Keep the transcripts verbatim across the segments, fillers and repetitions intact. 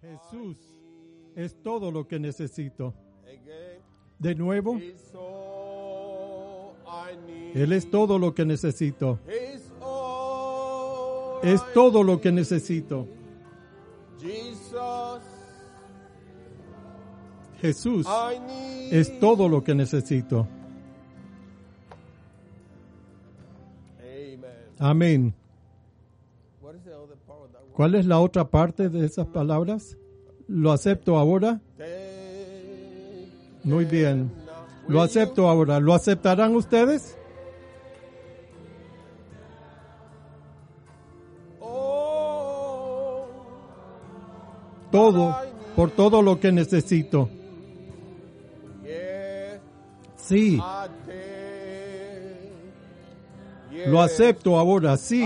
Jesús es todo lo que necesito. De nuevo, Él es todo lo que necesito. Es todo lo que necesito. Jesús es todo lo que necesito. Amén. ¿Cuál es la otra parte de esas palabras? ¿Lo acepto ahora? Muy bien. Lo acepto ahora. ¿Lo aceptarán ustedes? Todo, por todo lo que necesito. Sí. Lo acepto ahora, sí.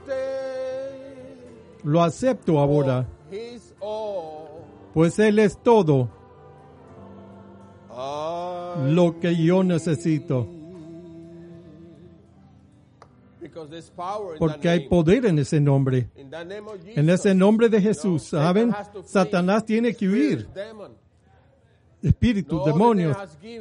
Lo acepto ahora. Pues Él es todo lo que yo necesito. Porque hay poder en ese nombre. En ese nombre de Jesús, ¿saben? Satanás tiene que huir. Espíritus, demonios.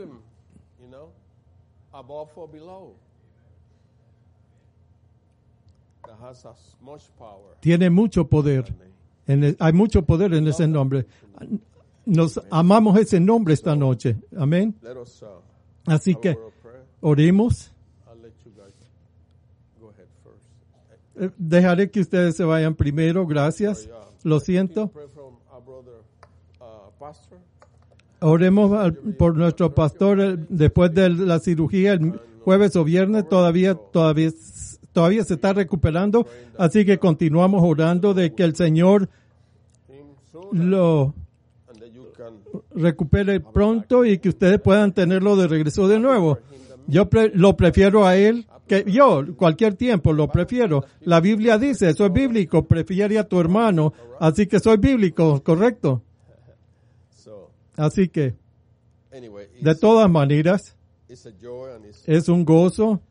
Tiene mucho poder. En el, hay mucho poder en ese nombre. Nos amamos ese nombre esta noche. Amén. Así que oremos. Dejaré que ustedes se vayan primero. Gracias. Lo siento. Oremos al, por nuestro pastor después de la cirugía el jueves o viernes. Todavía, todavía, todavía se está recuperando. Así que continuamos orando de que el Señor lo recupere pronto y que ustedes puedan tenerlo de regreso de nuevo. Yo pre- lo prefiero a él que yo, cualquier tiempo lo prefiero. La Biblia dice, soy bíblico, prefiere a tu hermano, así que soy bíblico, ¿correcto? Así que, de todas maneras, es un gozo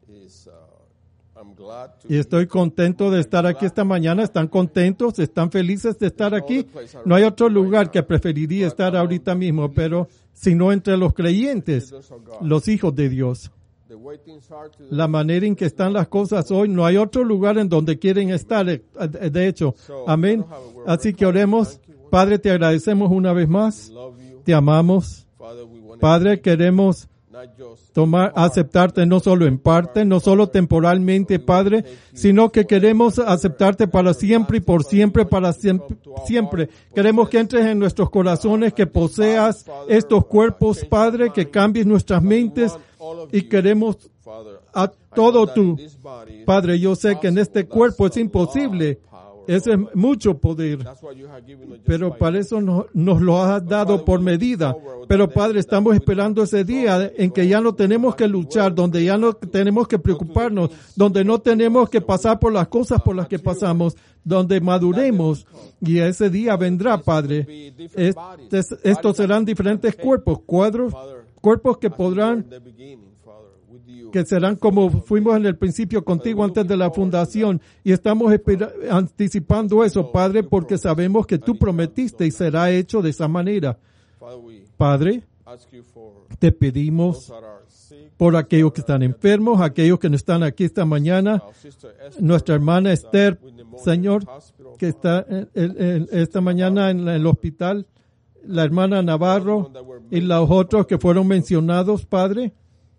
y estoy contento de estar aquí esta mañana. ¿Están contentos? ¿Están felices de estar aquí? No hay otro lugar que preferiría estar ahorita mismo, pero sino entre los creyentes, los hijos de Dios. La manera en que están las cosas hoy, no hay otro lugar en donde quieren estar, de hecho. Amén. Así que oremos. Padre, te agradecemos una vez más. Te amamos. Padre, queremos tomar, aceptarte no solo en parte, no solo temporalmente, Padre, sino que queremos aceptarte para siempre y por siempre, para siempre, siempre. Queremos que entres en nuestros corazones, que poseas estos cuerpos, Padre, que cambies nuestras mentes y queremos a todo tú. Padre, yo sé que en este cuerpo es imposible. Ese es mucho poder, pero para eso no, nos lo has dado por medida. Pero Padre, estamos esperando ese día en que ya no tenemos que luchar, donde ya no tenemos que preocuparnos, donde no tenemos que pasar por las cosas por las que pasamos, donde maduremos, y ese día vendrá, Padre. Estes, estos serán diferentes cuerpos, cuadros, cuerpos que podrán que serán como fuimos en el principio contigo antes de la fundación, y estamos espera- anticipando eso, Padre, porque sabemos que tú prometiste y será hecho de esa manera. Padre, te pedimos por aquellos que están enfermos, aquellos que no están aquí esta mañana, nuestra hermana Esther, Señor, que está en, en, en esta mañana en, en el hospital, la hermana Navarro y los otros que fueron mencionados, Padre.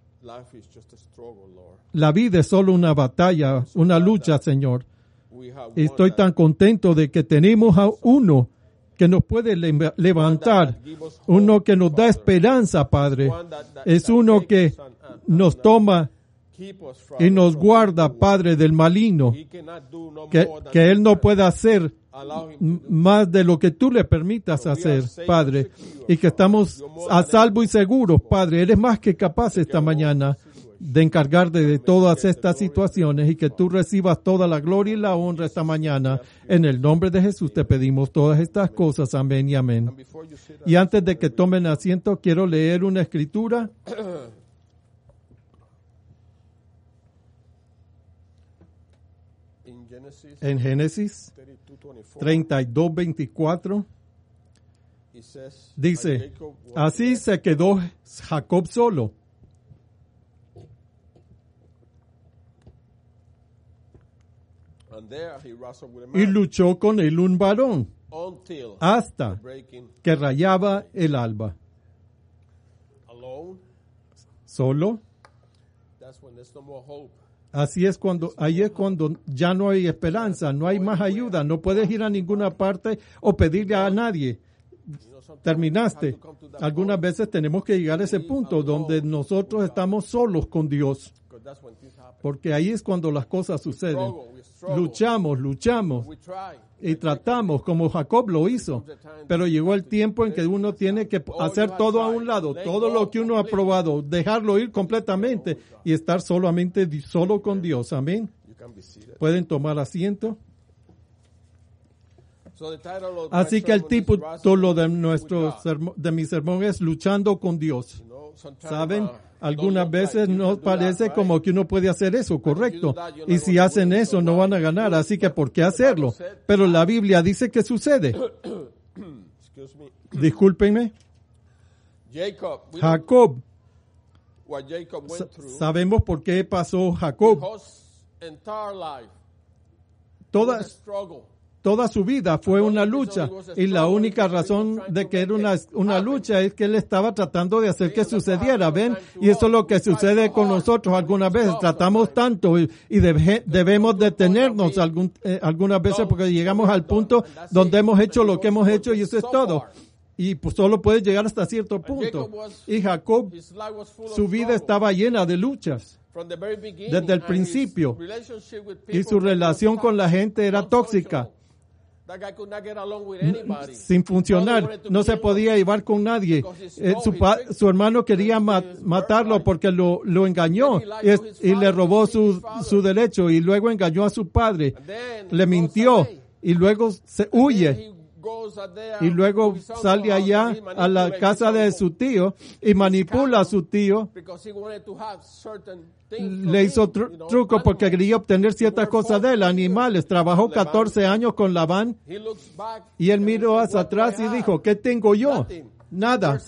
La vida es solo una batalla, una lucha, Señor. Y estoy tan contento de que tenemos a uno que nos puede le- levantar, uno que nos da esperanza, Padre. Es uno que nos toma y nos guarda, Padre, del maligno, que, que Él no puede hacer más de lo que tú le permitas hacer, Padre, y que estamos a salvo y seguros, Padre. Eres más que capaz esta mañana de encargarte de todas estas situaciones y que tú recibas toda la gloria y la honra esta mañana. En el nombre de Jesús te pedimos todas estas cosas. Amén y amén. Y antes de que tomen asiento, quiero leer una escritura. En Génesis treinta y dos, veinticuatro. Dice, así se quedó Jacob solo. Y luchó con él un varón hasta que rayaba el alba. Solo. Así es cuando, ahí es cuando ya no hay esperanza, no hay más ayuda, no puedes ir a ninguna parte o pedirle a nadie. Terminaste. Algunas veces tenemos que llegar a ese punto donde nosotros estamos solos con Dios. Porque ahí es cuando las cosas suceden. Luchamos, luchamos y tratamos como Jacob lo hizo. Pero llegó el tiempo en que uno tiene que hacer todo a un lado, todo lo que uno ha probado, dejarlo ir completamente y estar solamente solo con Dios. Amén. Pueden tomar asiento. Así que el título de nuestro sermón, de mi sermón es Luchando con Dios. ¿Saben? Algunas veces nos parece como que uno puede hacer eso, correcto. Y si hacen eso no van a ganar, así que ¿por qué hacerlo? Pero la Biblia dice que sucede. Discúlpenme. Jacob. Sabemos por qué pasó Jacob. Toda, toda su vida fue una lucha y la única razón de que era una, una lucha es que él estaba tratando de hacer que sucediera, ¿ven? Y eso es lo que sucede con nosotros algunas veces. Tratamos tanto y, y debe, debemos detenernos algún, eh, algunas veces porque llegamos al punto donde hemos hecho lo que hemos hecho y eso es todo. Y pues solo puede llegar hasta cierto punto. Y Jacob, su vida estaba llena de luchas. Desde el principio. Y su relación con la gente era tóxica. Sin funcionar, no se podía llevar con nadie. Eh, su, pa, su hermano quería ma matarlo porque lo, lo engañó y, y le robó su, su derecho y luego engañó a su padre, le mintió y luego se huye y luego sale allá a la casa de su tío y manipula a su tío. Le hizo tru truco porque quería obtener ciertas cosas de él, animales. Trabajó catorce años con Labán y él miró hacia atrás y dijo, ¿qué tengo yo? Nada.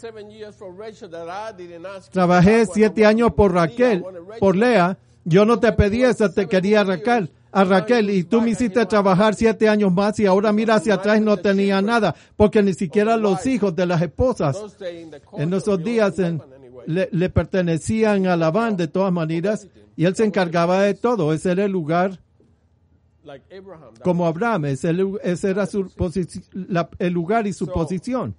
Trabajé siete años por Raquel, por Lea. Yo no te pedí eso, te quería Raquel. A Raquel, y tú me hiciste trabajar siete años más y ahora mira hacia atrás y no tenía nada, porque ni siquiera los hijos de las esposas en esos días en, le, le pertenecían a Labán de todas maneras y él se encargaba de todo. Ese era el lugar como Abraham, ese, ese era su la, el lugar y su posición.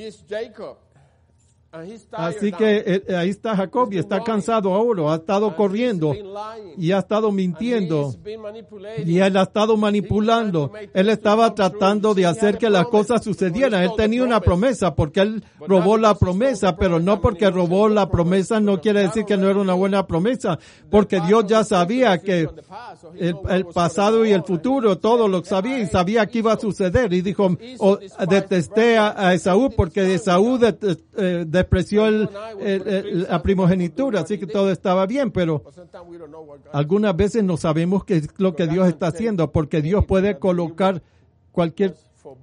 Así que eh, ahí está Jacob y está cansado ahora, ha estado corriendo y ha estado mintiendo y él ha estado manipulando. Él estaba tratando de hacer que las cosas sucedieran. Él tenía una promesa porque él robó la promesa, pero no porque robó la promesa no quiere decir que no era una buena promesa, porque Dios ya sabía que el, el pasado y el futuro, todo lo sabía y sabía que iba a suceder y dijo, oh, detesté a, a Esaú porque Esaú de, eh, de despreció el, el, el, la primogenitura, así que todo estaba bien, pero algunas veces no sabemos qué es lo que Dios está haciendo, porque Dios puede colocar cualquier,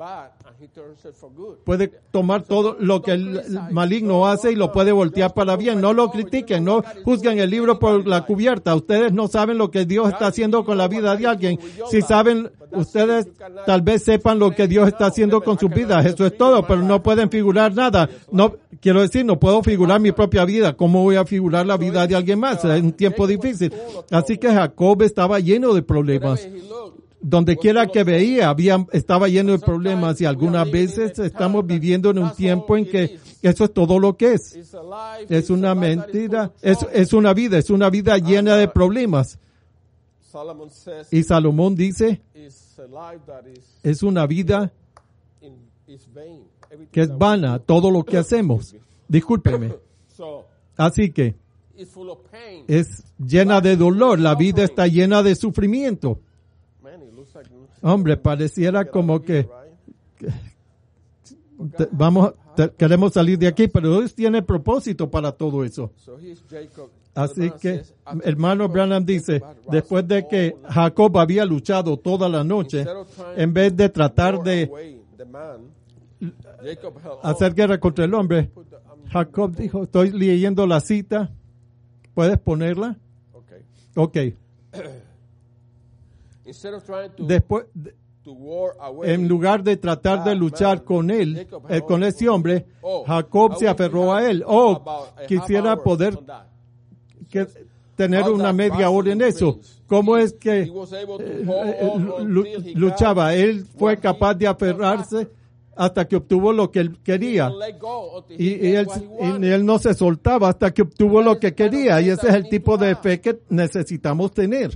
puede tomar todo lo que el maligno hace y lo puede voltear para bien. No lo critiquen, no juzguen el libro por la cubierta. Ustedes no saben lo que Dios está haciendo con la vida de alguien. Si saben, ustedes tal vez sepan lo que Dios está haciendo con sus vidas. Eso es todo, pero no pueden figurar nada. No, quiero decir, no puedo figurar mi propia vida. ¿Cómo voy a figurar la vida de alguien más? Es un tiempo difícil. Así que Jacob estaba lleno de problemas. Donde quiera que veía, había, estaba lleno de problemas y algunas veces estamos viviendo en un tiempo en que eso es todo lo que es. Es una mentira, es, es una vida, es una vida llena de problemas. Y Salomón dice, es una vida que es vana, todo lo que hacemos. Discúlpeme. Así que es llena de dolor, la vida está llena de sufrimiento. Hombre, pareciera como que, que te, vamos, te, queremos salir de aquí, pero Dios tiene propósito para todo eso. Así que, hermano Branham dice, después de que Jacob había luchado toda la noche, en vez de tratar de hacer guerra contra el hombre. Jacob dijo, estoy leyendo la cita. ¿Puedes ponerla? Ok. Después, en lugar de tratar de luchar con él, eh, con ese hombre, Jacob se aferró a él. Oh, quisiera poder que, tener una media hora en eso. ¿Cómo es que eh, eh, luchaba? Él fue capaz de aferrarse hasta que obtuvo lo que él quería. Y, y, él, y él no se soltaba hasta que obtuvo lo que quería. Y ese es el tipo de fe que necesitamos tener.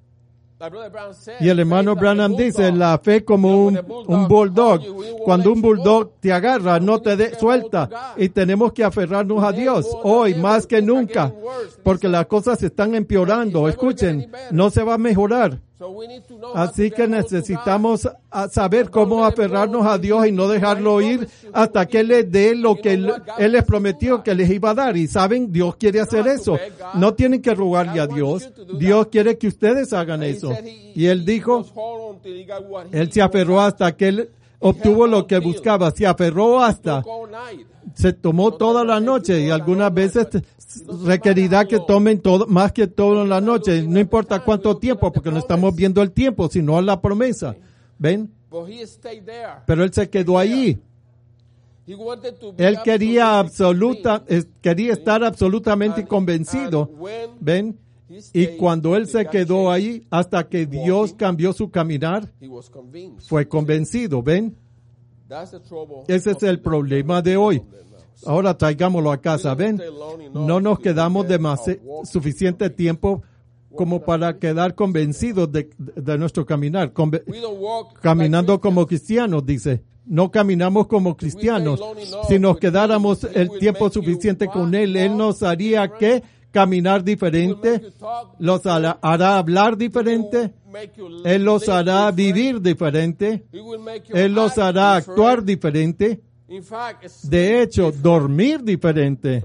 Y el hermano Branham dice, la fe como un, un bulldog. Cuando un bulldog te agarra, no te de, suelta. Y tenemos que aferrarnos a Dios hoy más que nunca. Porque las cosas se están empeorando. Escuchen, no se va a mejorar. Así que necesitamos saber cómo aferrarnos a Dios y no dejarlo ir hasta que Él les dé lo que Él, él les prometió que les iba a dar. Y saben, Dios quiere hacer eso. No tienen que rogarle a Dios. Dios quiere que ustedes hagan eso. Y Él dijo, Él se aferró hasta que Él obtuvo lo que buscaba. Se aferró hasta. Se tomó toda la noche y algunas veces requerirá que tomen todo, más que todo en la noche. No importa cuánto tiempo, porque no estamos viendo el tiempo, sino la promesa. ¿Ven? Pero él se quedó allí. Él quería absoluta, quería estar absolutamente convencido. ¿Ven? Y cuando él se quedó ahí, hasta que Dios cambió su caminar, fue convencido. ¿Ven? Ese es el problema de hoy. Ahora traigámoslo a casa. ¿Ven? No nos quedamos demasi- suficiente tiempo como para quedar convencidos de, de nuestro caminar. Conve- caminando como cristianos, dice. No caminamos como cristianos. Si nos quedáramos el tiempo suficiente con Él, Él nos haría que caminar diferente, los hará, hará hablar diferente, Él los hará vivir diferente, Él los hará actuar diferente, de hecho, dormir diferente.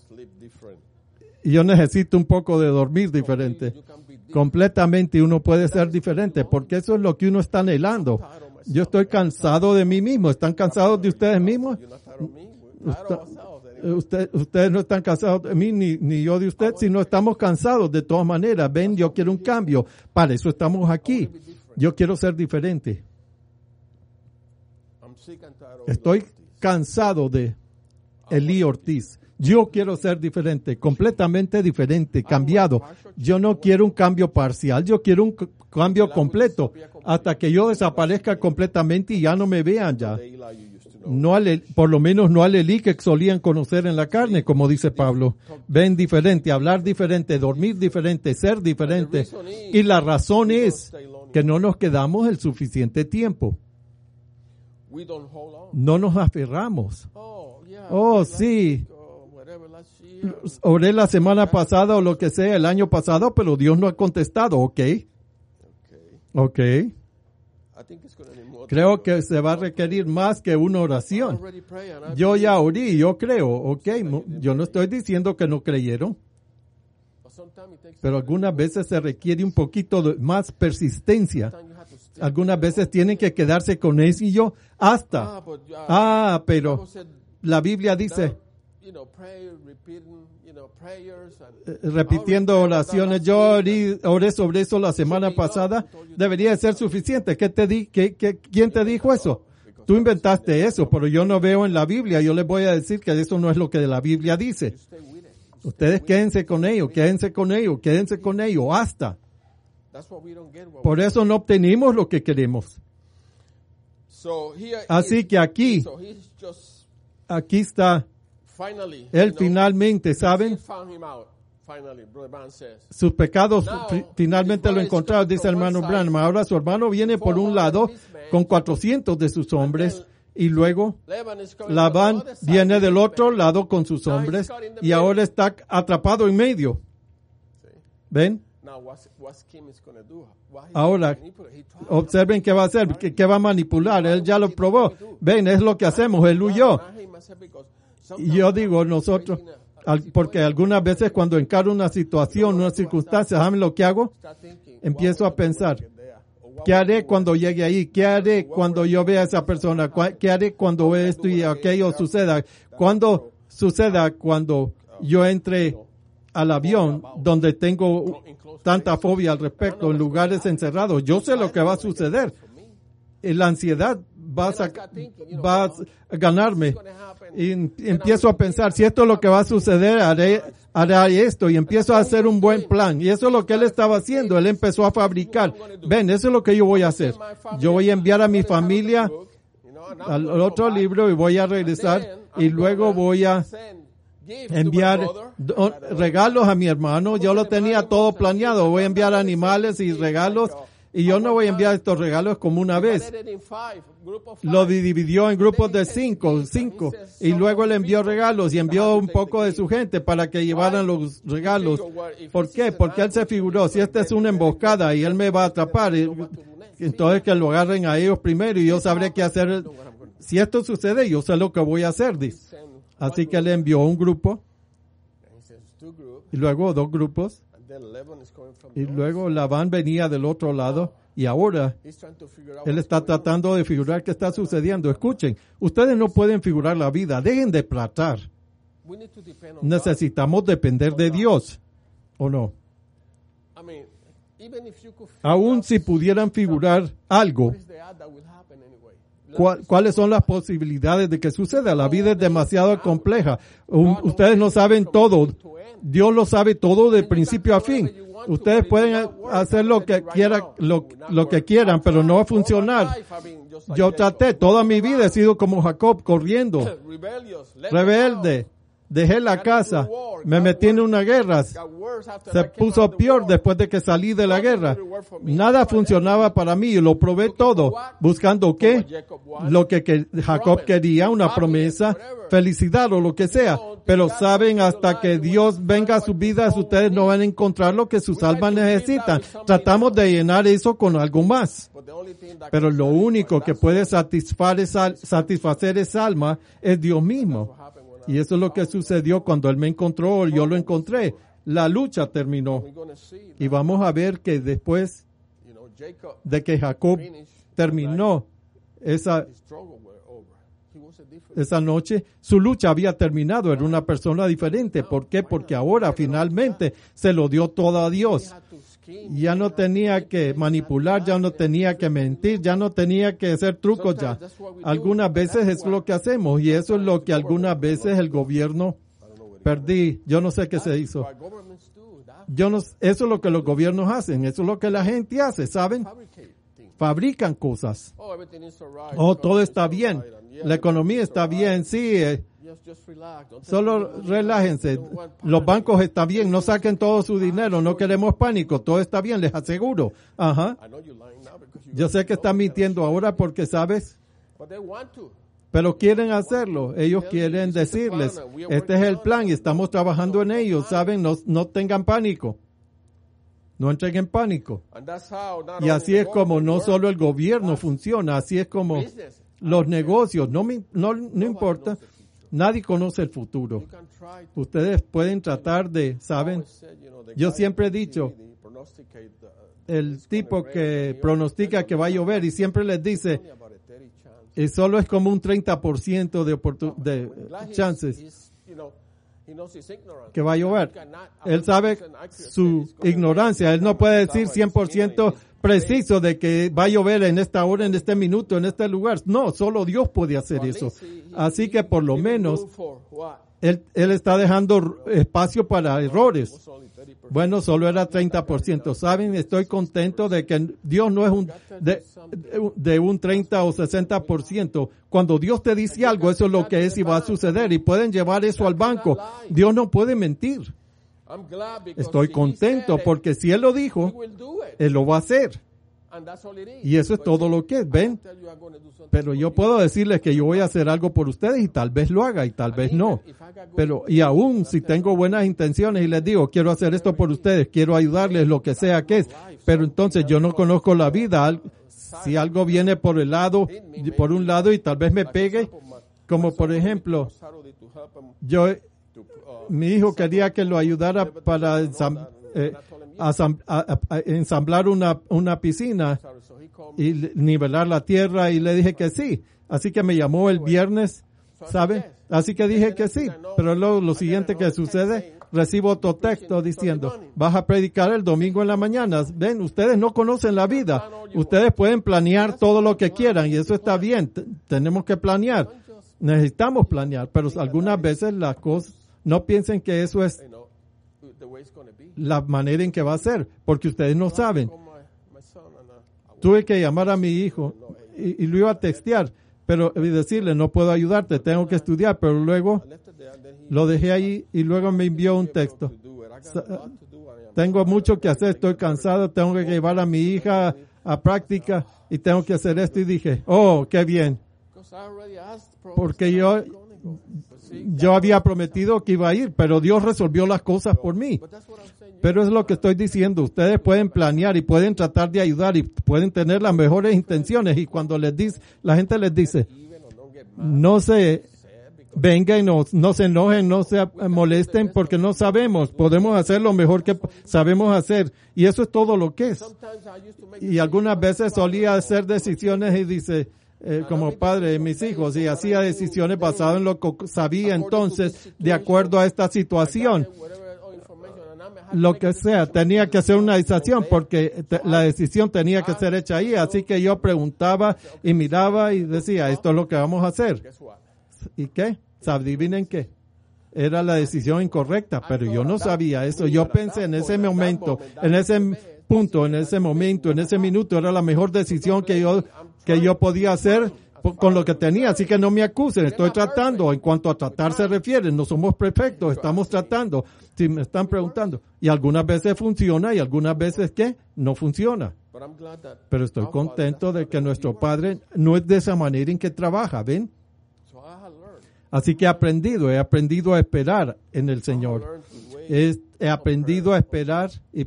Y yo necesito un poco de dormir diferente. Completamente uno puede ser diferente, porque eso es lo que uno está anhelando. Yo estoy cansado de mí mismo. ¿Están cansados de ustedes mismos? Usted, ustedes no están cansados de mí, ni, ni yo de usted, sino estamos cansados de todas maneras. Ven, yo quiero un cambio. Para eso estamos aquí. Yo quiero ser diferente. Estoy cansado de Eli Ortiz. Yo quiero ser diferente, completamente diferente, cambiado. Yo no quiero un cambio parcial, yo quiero un c- cambio completo, hasta que yo desaparezca completamente y ya no me vean ya. No al, por lo menos no al Elí que solían conocer en la carne, como dice Pablo. Ven diferente, hablar diferente, dormir diferente, ser diferente. Y la razón es que no nos quedamos el suficiente tiempo. No nos aferramos. Oh, sí. Oré la semana pasada o lo que sea, el año pasado, pero Dios no ha contestado. Ok. Ok. Creo que se va a requerir más que una oración. Yo ya orí, yo creo. Ok. Yo no estoy diciendo que no creyeron. Pero algunas veces se requiere un poquito de más persistencia. Algunas veces tienen que quedarse con eso y yo hasta. Ah, pero la Biblia dice, repitiendo oraciones, yo oré, oré sobre eso la semana pasada, debería ser suficiente. ¿Qué te di, qué, qué, ¿Quién te dijo eso? Tú inventaste eso, pero yo no veo en la Biblia. Yo les voy a decir que eso no es lo que la Biblia dice. Ustedes quédense con ello, quédense con ello, quédense con ello, hasta. Por eso no obtenimos lo que queremos. Así que aquí, aquí está. Él finalmente, ¿saben? Sus pecados fi- finalmente lo encontraron, dice el hermano Branham. Ahora su hermano viene por un lado con cuatrocientos de sus hombres y luego Labán viene del otro lado con sus hombres y ahora está atrapado en medio. ¿Ven? Ahora, observen qué va a hacer, qué, qué va a manipular. Él ya lo probó. Ven, es lo que hacemos. Él huyó. Y yo digo, nosotros, al- porque algunas veces cuando encaro una situación, una circunstancia, ¿saben lo que hago? Empiezo a pensar, ¿Qué haré cuando llegue ahí? ¿Qué haré cuando yo vea a esa persona? ¿Qué haré cuando esto y aquello suceda? ¿Cuándo suceda cuando yo entre al avión donde tengo tanta fobia al respecto, en lugares encerrados? Yo sé lo que va a suceder. La ansiedad va a, sac- va a ganarme. Y empiezo a pensar, si esto es lo que va a suceder, haré, haré esto. Y empiezo a hacer un buen plan. Y eso es lo que él estaba haciendo. Él empezó a fabricar. Ven, eso es lo que yo voy a hacer. Yo voy a enviar a mi familia al otro libro y voy a regresar. Y luego voy a enviar regalos a mi hermano. Yo lo tenía todo planeado. Voy a enviar animales y regalos. Y yo no voy a enviar estos regalos como una vez. Lo dividió en grupos de cinco, cinco. Y luego le envió regalos y envió un poco de su gente para que llevaran los regalos. ¿Por qué? Porque él se figuró, si esta es una emboscada y él me va a atrapar, entonces que lo agarren a ellos primero y yo sabré qué hacer. Si esto sucede, yo sé lo que voy a hacer, dice. Así que le envió un grupo. Y luego dos grupos. Y luego Labán venía del otro lado y ahora él está tratando de figurar qué está sucediendo. Escuchen, ustedes no pueden figurar la vida, dejen de tratar. Necesitamos depender de Dios, ¿o no? Aún si pudieran figurar algo, ¿cuál, ¿cuáles son las posibilidades de que suceda? La vida es demasiado compleja. Um, ustedes no saben todo. Dios lo sabe todo de principio a fin. Ustedes pueden hacer lo que quieran, lo, lo que quieran, pero no va a funcionar. Yo traté, toda mi vida he sido como Jacob, corriendo, rebelde. Dejé la casa, me metí en una guerra, se puso peor después de que salí de la guerra. Nada funcionaba para mí, lo probé todo, buscando qué, lo que, que Jacob quería, una promesa, felicidad o lo que sea. Pero saben, hasta que Dios venga a sus vidas, ustedes no van a encontrar lo que sus almas necesitan. Tratamos de llenar eso con algo más. Pero lo único que puede satisfacer esa, satisfacer esa alma es Dios mismo. Y eso es lo que sucedió cuando Él me encontró, yo lo encontré. La lucha terminó. Y vamos a ver que después de que Jacob terminó esa, esa noche, su lucha había terminado. Era una persona diferente. ¿Por qué? Porque ahora finalmente se lo dio todo a Dios. Ya no tenía que manipular, ya no tenía que mentir, ya no tenía que hacer trucos ya. Algunas veces es lo que hacemos y eso es lo que algunas veces el gobierno perdí. Yo no sé qué se hizo. Yo no, eso es lo que los gobiernos hacen, eso es lo que la gente hace, ¿saben? Fabrican cosas. Oh, todo está bien. La economía está bien, sí. Eh, Solo relájense. Los bancos están bien, no saquen todo su dinero, no queremos pánico, todo está bien, les aseguro. Ajá. Yo sé que están mintiendo ahora porque sabes, pero quieren hacerlo. Ellos quieren decirles, este es el plan y estamos trabajando en ello, saben, no, no tengan pánico. No entren en pánico. Y así es como no solo el gobierno funciona, así es como los negocios, no, me, no, no importa. Nadie conoce el futuro. Ustedes pueden tratar de, ¿saben? Yo siempre he dicho, el tipo que pronostica que va a llover y siempre les dice, y solo es como un treinta por ciento de, oportun- de chances que va a llover. Él sabe su ignorancia. Él no puede decir cien por ciento preciso de que va a llover en esta hora, en este minuto, en este lugar. No, solo Dios puede hacer eso. Así que por lo menos él, él está dejando espacio para errores. Bueno, solo era treinta por ciento. ¿Saben? Estoy contento de que Dios no es un de, de un treinta o sesenta por ciento. Cuando Dios te dice algo, eso es lo que es y va a suceder. Y pueden llevar eso al banco. Dios no puede mentir. Estoy contento porque si Él lo dijo, Él lo va a hacer. Y eso es todo lo que es, ¿ven? Pero yo puedo decirles que yo voy a hacer algo por ustedes y tal vez lo haga y tal vez no. Pero, y aún si tengo buenas intenciones y les digo, quiero hacer esto por ustedes, quiero ayudarles, lo que sea que es. Pero entonces yo no conozco la vida. Si algo viene por el lado, por un lado y tal vez me pegue, como por ejemplo, yo, mi hijo quería que lo ayudara para ensam, eh, asam, a, a, a ensamblar una, una piscina y nivelar la tierra, y le dije que sí. Así que me llamó el viernes, ¿sabe? Así que dije que sí. Pero luego lo siguiente que sucede, recibo otro texto diciendo, vas a predicar el domingo en la mañana. Ven, ustedes no conocen la vida. Ustedes pueden planear todo lo que quieran y eso está bien. T- tenemos que planear. Necesitamos planear, pero algunas veces las cosas, no piensen que eso es la manera en que va a ser, porque ustedes no saben. Tuve que llamar a mi hijo y, y lo iba a textear, pero y decirle, no puedo ayudarte, tengo que estudiar, pero luego lo dejé ahí y luego me envió un texto. Tengo mucho que hacer, estoy cansado, tengo que llevar a mi hija a práctica y tengo que hacer esto, y dije, oh, qué bien. Porque yo, yo había prometido que iba a ir, pero Dios resolvió las cosas por mí. Pero es lo que estoy diciendo. Ustedes pueden planear y pueden tratar de ayudar y pueden tener las mejores intenciones. Y cuando les dice, la gente les dice, no se vengan y no, no se enojen, no se molesten porque no sabemos. Podemos hacer lo mejor que sabemos hacer. Y eso es todo lo que es. Y algunas veces solía hacer decisiones y dice, Eh, como padre de mis hijos, y hacía decisiones basadas en lo que sabía entonces de acuerdo a esta situación. Lo que sea, tenía que hacer una decisión porque te, la decisión tenía que ser hecha ahí. Así que yo preguntaba y miraba y decía, esto es lo que vamos a hacer. ¿Y qué? ¿Adivinen qué? Era la decisión incorrecta, pero yo no sabía eso. Yo pensé en ese momento, en ese punto, en ese momento, en ese minuto, era la mejor decisión que yo que yo podía hacer con lo que tenía, así que no me acusen, estoy tratando. En cuanto a tratar se refiere, no somos perfectos, estamos tratando. Si me están preguntando, y algunas veces funciona y algunas veces ¿qué? No funciona. Pero estoy contento de que nuestro Padre no es de esa manera en que trabaja, ¿ven? Así que he aprendido, he aprendido a esperar en el Señor. He, he aprendido a esperar y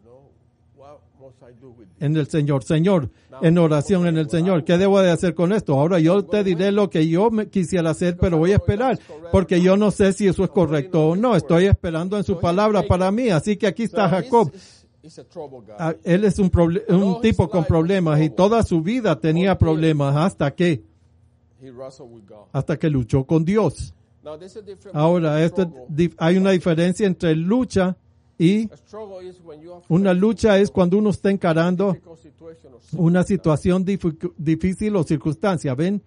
en el Señor. Señor, en oración en el Señor. ¿Qué debo de hacer con esto? Ahora yo te diré lo que yo me quisiera hacer, pero voy a esperar, porque yo no sé si eso es correcto o no. Estoy esperando en su palabra para mí. Así que aquí está Jacob. Él es un, proble- un tipo con problemas y toda su vida tenía problemas hasta que, hasta que luchó con Dios. Ahora, esto, hay una diferencia entre lucha y una lucha es cuando uno está encarando una situación dif- difícil o circunstancia, ¿ven?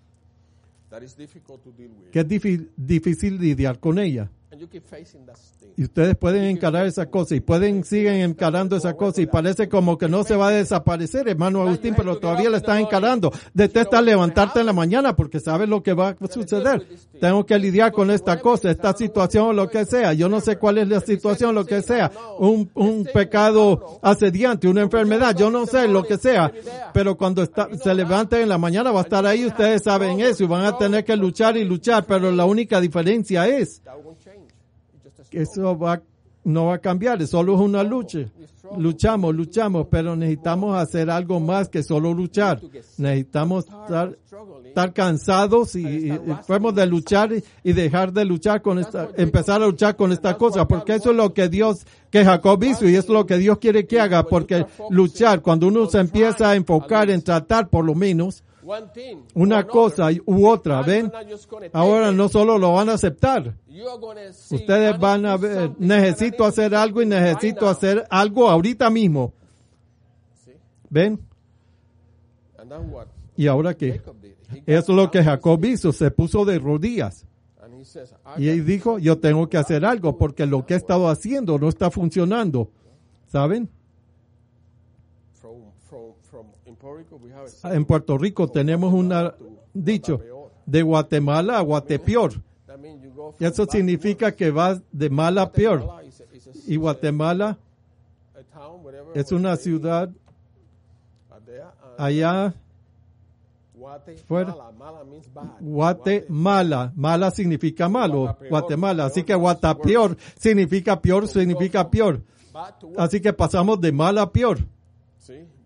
Que es difí- difícil lidiar con ella. Y ustedes pueden encarar esa cosa y pueden siguen encarando esa cosa y parece como que no se va a desaparecer, hermano Agustín, pero todavía la están encarando. Detesta levantarte en la mañana porque sabes lo que va a suceder. Tengo que lidiar con esta cosa, esta situación o lo que sea. Yo no sé cuál es la situación, lo que sea. Un, un pecado asediante, una enfermedad, yo no sé lo que sea. Pero cuando está, se levanten en la mañana va a estar ahí, ustedes saben eso y van a tener que luchar y luchar, pero la única diferencia es eso va, no va a cambiar, solo es una lucha. Luchamos, luchamos, pero necesitamos hacer algo más que solo luchar. Necesitamos estar, estar cansados y, y, y fuimos de luchar y, y dejar de luchar con esta, empezar a luchar con esta cosa, porque eso es lo que Dios, que Jacob hizo y eso es lo que Dios quiere que haga, porque luchar, cuando uno se empieza a enfocar en tratar por lo menos una cosa u otra, ¿ven? Ahora no solo lo van a aceptar. Ustedes van a ver, necesito hacer algo y necesito hacer algo ahorita mismo. ¿Ven? ¿Y ahora qué? Eso es lo que Jacob hizo, se puso de rodillas. Y él dijo, yo tengo que hacer algo porque lo que he estado haciendo no está funcionando. ¿Saben? En Puerto Rico tenemos un dicho, de Guatemala a Guatepeor. Y eso significa que vas de mal a peor. Y Guatemala es una ciudad allá fuera. Guatemala, mala significa malo, Guatemala. Así que Guatapeor significa peor, significa peor. Así que pasamos de mal a peor.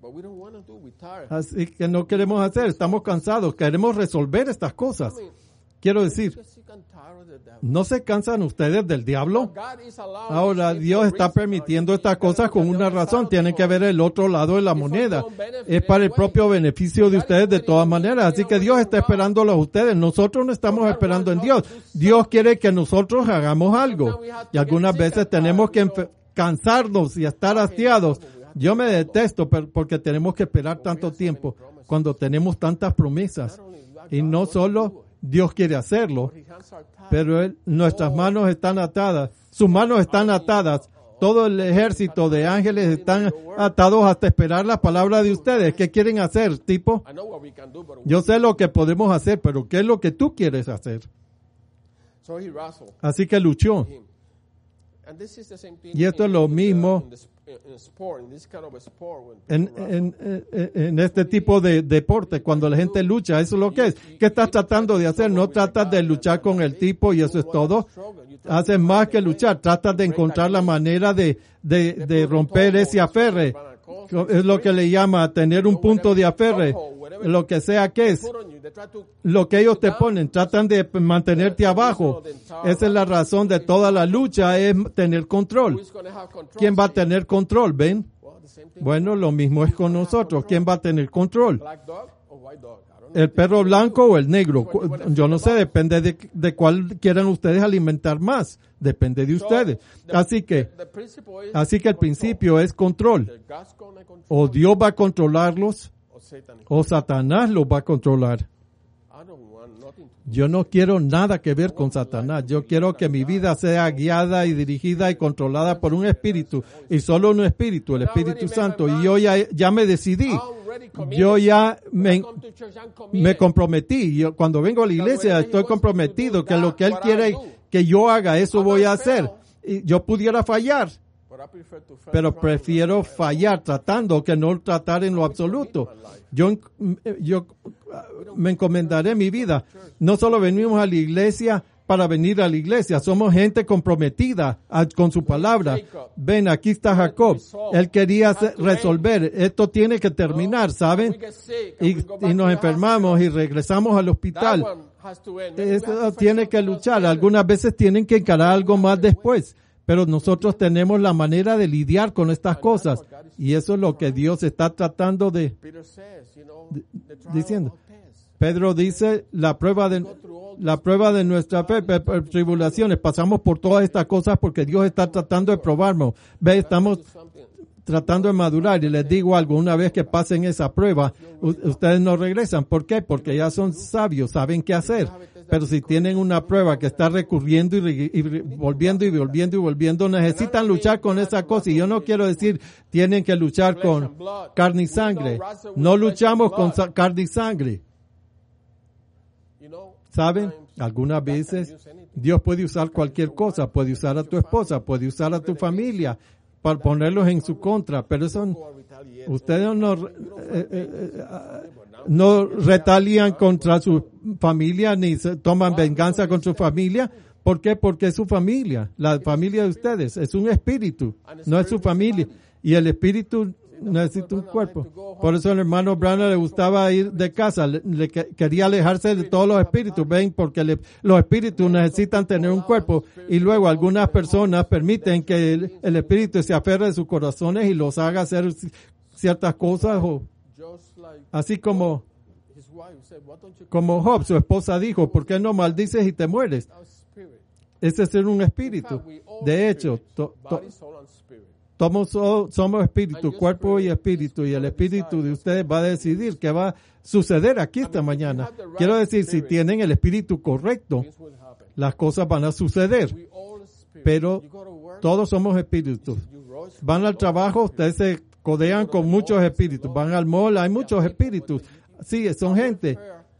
Así que no queremos hacer, estamos cansados, queremos resolver estas cosas. Quiero decir, ¿no se cansan ustedes del diablo? Ahora, Dios está permitiendo estas cosas con una razón. Tienen que ver el otro lado de la moneda. Es para el propio beneficio de ustedes de todas maneras. Así que Dios está esperándolos a ustedes. Nosotros no estamos esperando en Dios. Dios quiere que nosotros hagamos algo. Y algunas veces tenemos que enfer- cansarnos y estar hastiados. Yo me detesto porque tenemos que esperar tanto tiempo cuando tenemos tantas promesas. Y no solo Dios quiere hacerlo, pero él, nuestras manos están atadas, sus manos están atadas, todo el ejército de ángeles están atados hasta esperar la palabra de ustedes. ¿Qué quieren hacer, tipo? Yo sé lo que podemos hacer, pero ¿qué es lo que tú quieres hacer? Así que luchó. Y esto es lo mismo en, en, en, en este tipo de deporte, cuando la gente lucha, eso es lo que es. ¿Qué estás tratando de hacer? No tratas de luchar con el tipo y eso es todo. Haces más que luchar, tratas de encontrar la manera de, de, de romper ese aferre. Es lo que le llama tener un punto de aferre, lo que sea que es. Lo que ellos te ponen, tratan de mantenerte abajo. Esa es la razón de toda la lucha, es tener control. ¿Quién va a tener control? ¿Ven? Bueno, lo mismo es con nosotros. ¿Quién va a tener control? ¿El perro blanco o el negro? Yo no sé, depende de, de cuál quieran ustedes alimentar más. Depende de ustedes. Así que, así que el principio es control. O Dios va a controlarlos, o Satanás los va a controlar. Yo no quiero nada que ver con Satanás. Yo quiero que mi vida sea guiada y dirigida y controlada por un espíritu. Y solo un espíritu, el Espíritu Santo. Y yo ya, ya me decidí. Yo ya me, me comprometí. Yo, cuando vengo a la iglesia estoy comprometido que lo que Él quiere que yo haga, eso voy a hacer. Y yo pudiera fallar, pero prefiero fallar tratando que no tratar en lo absoluto. Yo, yo me encomendaré mi vida. No solo venimos a la iglesia para venir a la iglesia, somos gente comprometida a, con su palabra. Ven, aquí está Jacob. Él quería resolver. Esto tiene que terminar, ¿saben? Y, y nos enfermamos y regresamos al hospital. Eso tiene que luchar. Algunas veces tienen que encarar algo más después. Pero nosotros tenemos la manera de lidiar con estas cosas. Y eso es lo que Dios está tratando de, de diciendo. Pedro dice, la prueba de, la prueba de nuestra fe, tribulaciones, pasamos por todas estas cosas porque Dios está tratando de probarnos. Ve, estamos tratando de madurar y les digo algo, una vez que pasen esa prueba, ustedes no regresan. ¿Por qué? Porque ya son sabios, saben qué hacer. Pero si tienen una prueba que está recurriendo y, y, y volviendo y volviendo y volviendo, necesitan luchar con esa cosa. Y yo no quiero decir tienen que luchar con carne y sangre. No luchamos con carne y sangre. ¿Saben? Algunas veces Dios puede usar cualquier cosa. Puede usar a tu esposa, puede usar a tu familia para ponerlos en su contra. Pero eso, ustedes no... Eh, eh, eh, no retalian contra su familia ni se toman venganza contra su familia. ¿Por qué? Porque es su familia, la familia de ustedes. Es un espíritu, no es su familia. Y el espíritu necesita un cuerpo. Por eso al hermano Branham le gustaba ir de casa, le, le quería alejarse de todos los espíritus. Ven, porque le, los espíritus necesitan tener un cuerpo. Y luego algunas personas permiten que el, el espíritu se aferre a sus corazones y los haga hacer ciertas cosas o así como, como Job, su esposa dijo, ¿por qué no maldices y te mueres? Ese es ser un espíritu. De hecho, to, to, somos, somos espíritu, cuerpo y espíritu, y el espíritu de ustedes va a decidir qué va a suceder aquí esta mañana. Quiero decir, si tienen el espíritu correcto, las cosas van a suceder. Pero todos somos espíritus. Van al trabajo, ustedes se codean con muchos espíritus. Van al mall, hay muchos espíritus. Sí, son gente.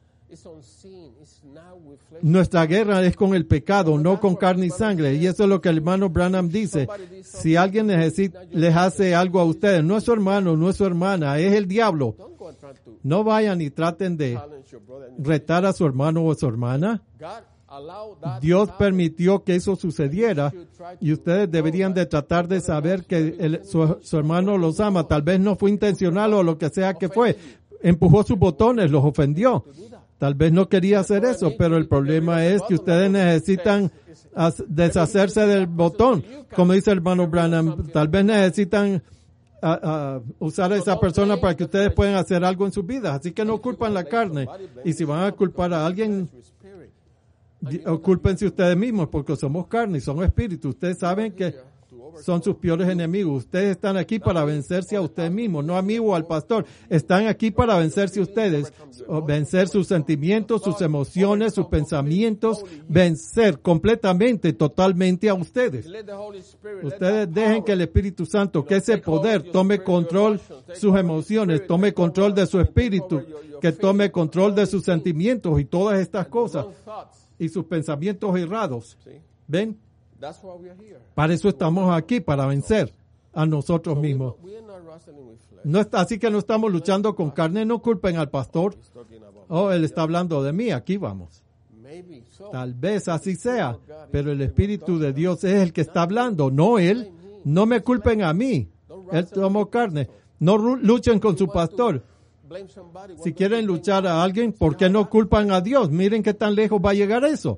Nuestra guerra es con el pecado, no con carne y sangre. Y eso es lo que el hermano Branham dice. Si alguien necesita, les hace algo a ustedes, no es su hermano, no es su hermana, es el diablo. No vayan y traten de retar a su hermano o su hermana. Dios permitió que eso sucediera y ustedes deberían de tratar de saber que el, su, su hermano los ama. Tal vez no fue intencional o lo que sea que fue. Empujó sus botones, los ofendió. Tal vez no quería hacer eso, pero el problema es que ustedes necesitan deshacerse del botón. Como dice el hermano Branham, tal vez necesitan uh, uh, usar a esa persona para que ustedes puedan hacer algo en sus vidas. Así que no culpan la carne. Y si van a culpar a alguien, cúlpense ustedes mismos, porque somos carne y son espíritus. Ustedes saben que son sus peores enemigos. Ustedes están aquí para vencerse a ustedes mismos, no a mí o al pastor. Están aquí para vencerse a ustedes, vencer sus sentimientos, sus emociones, sus pensamientos, vencer completamente, totalmente a ustedes. Ustedes dejen que el Espíritu Santo, que ese poder, tome control de sus emociones, tome control de su espíritu, que tome control de sus sentimientos y todas estas cosas, y sus pensamientos errados. ¿Ven? Para eso estamos aquí, para vencer a nosotros mismos. No está, así que no estamos luchando con carne, no culpen al pastor. Oh, él está hablando de mí, aquí vamos. Tal vez así sea, pero el Espíritu de Dios es el que está hablando, no él. No me culpen a mí, él tomó carne. No luchen con su pastor. Si quieren luchar a alguien, ¿por qué no culpan a Dios? Miren qué tan lejos va a llegar eso.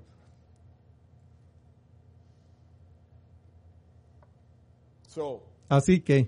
Así que,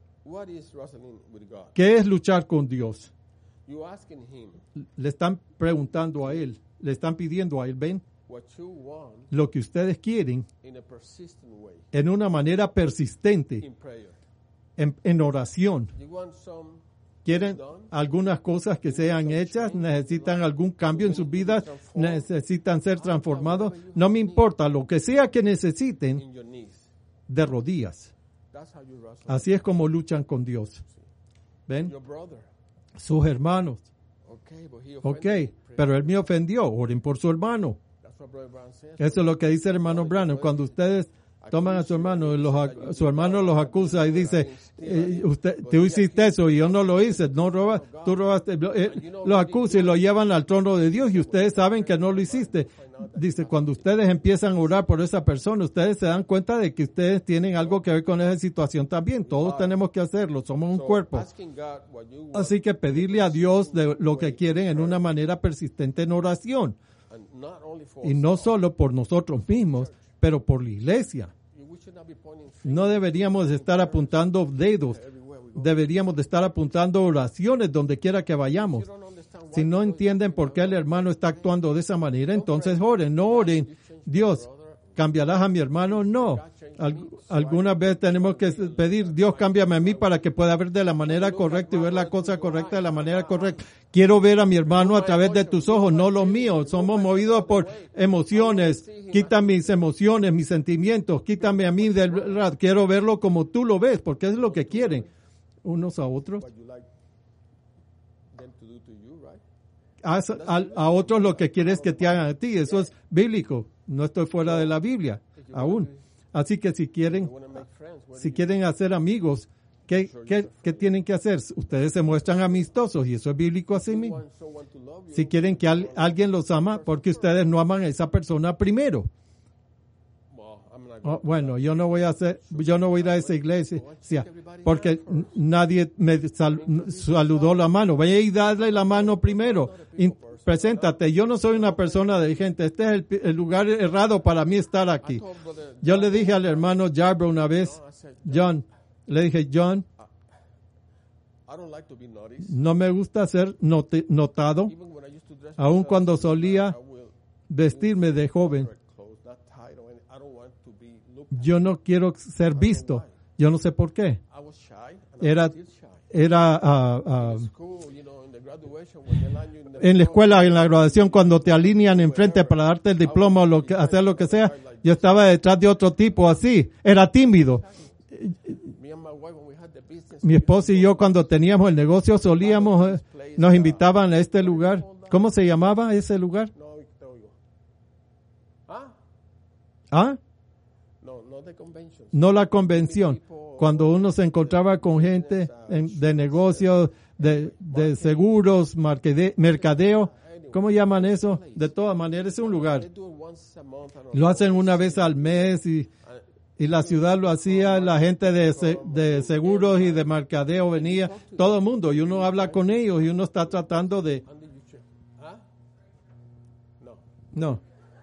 ¿qué es luchar con Dios? Le están preguntando a Él, le están pidiendo a Él, ven, lo que ustedes quieren en una manera persistente, en, en oración. ¿Quieren algunas cosas que sean hechas? ¿Necesitan algún cambio en sus vidas? ¿Necesitan ser transformados? No me importa, lo que sea que necesiten, de rodillas. Así es como luchan con Dios. ¿Ven? Sus hermanos. Ok, pero él me ofendió. Oren por su hermano. Eso es lo que dice el hermano Branham. Cuando ustedes toman a su hermano, los, su hermano los acusa y dice, eh, usted, tú hiciste eso y yo no lo hice, no robas, tú robaste, eh, los acusa y lo llevan al trono de Dios y ustedes saben que no lo hiciste. Dice, cuando ustedes empiezan a orar por esa persona, ustedes se dan cuenta de que ustedes tienen algo que ver con esa situación también. Todos tenemos que hacerlo, somos un cuerpo. Así que pedirle a Dios de lo que quieren en una manera persistente en oración. Y no solo por nosotros mismos, pero por la iglesia. No deberíamos de estar apuntando dedos, deberíamos de estar apuntando oraciones donde quiera que vayamos. Si no entienden por qué el hermano está actuando de esa manera, entonces oren, no oren. Dios, ¿cambiarás a mi hermano? No. Al, alguna vez tenemos que pedir, Dios, cámbiame a mí para que pueda ver de la manera correcta y ver la cosa correcta de la manera correcta. Quiero ver a mi hermano a través de tus ojos, no los míos. Somos movidos por emociones. Quita mis emociones, mis sentimientos. Quítame a mí del verdad. Quiero verlo como tú lo ves, porque es lo que quieren unos a otros. Haz a, a otros lo que quieres que te hagan a ti. Eso es bíblico. No estoy fuera de la Biblia aún. Así que si quieren, si quieren hacer amigos, ¿qué, qué, qué tienen que hacer? Ustedes se muestran amistosos y eso es bíblico así mismo. Si quieren que al, alguien los ama, porque ustedes no aman a esa persona primero. Oh, bueno, yo no voy a hacer, yo no voy a ir a esa iglesia, porque nadie me sal, saludó la mano. Vaya y darle la mano primero. Y preséntate. Yo no soy una persona de gente. Este es el, el lugar errado para mí estar aquí. Yo le dije al hermano Jarbo una vez, John, le dije, John, no me gusta ser not- notado, aun cuando solía vestirme de joven. Yo no quiero ser visto. Yo no sé por qué. Era, era uh, uh, en la escuela, en la graduación, cuando te alinean enfrente para darte el diploma o lo que, hacer lo que sea, yo estaba detrás de otro tipo así. Era tímido. Mi esposa y yo, cuando teníamos el negocio, solíamos, eh, nos invitaban a este lugar. ¿Cómo se llamaba ese lugar? ¿Ah? No la convención. Cuando uno se encontraba con gente en, de negocios, de, de seguros, marquede, mercadeo, ¿cómo llaman eso? De todas maneras, es un lugar. Lo hacen una vez al mes y, y la ciudad lo hacía, la gente de, de seguros y de mercadeo venía, todo el mundo, y uno habla con ellos y uno está tratando de... No.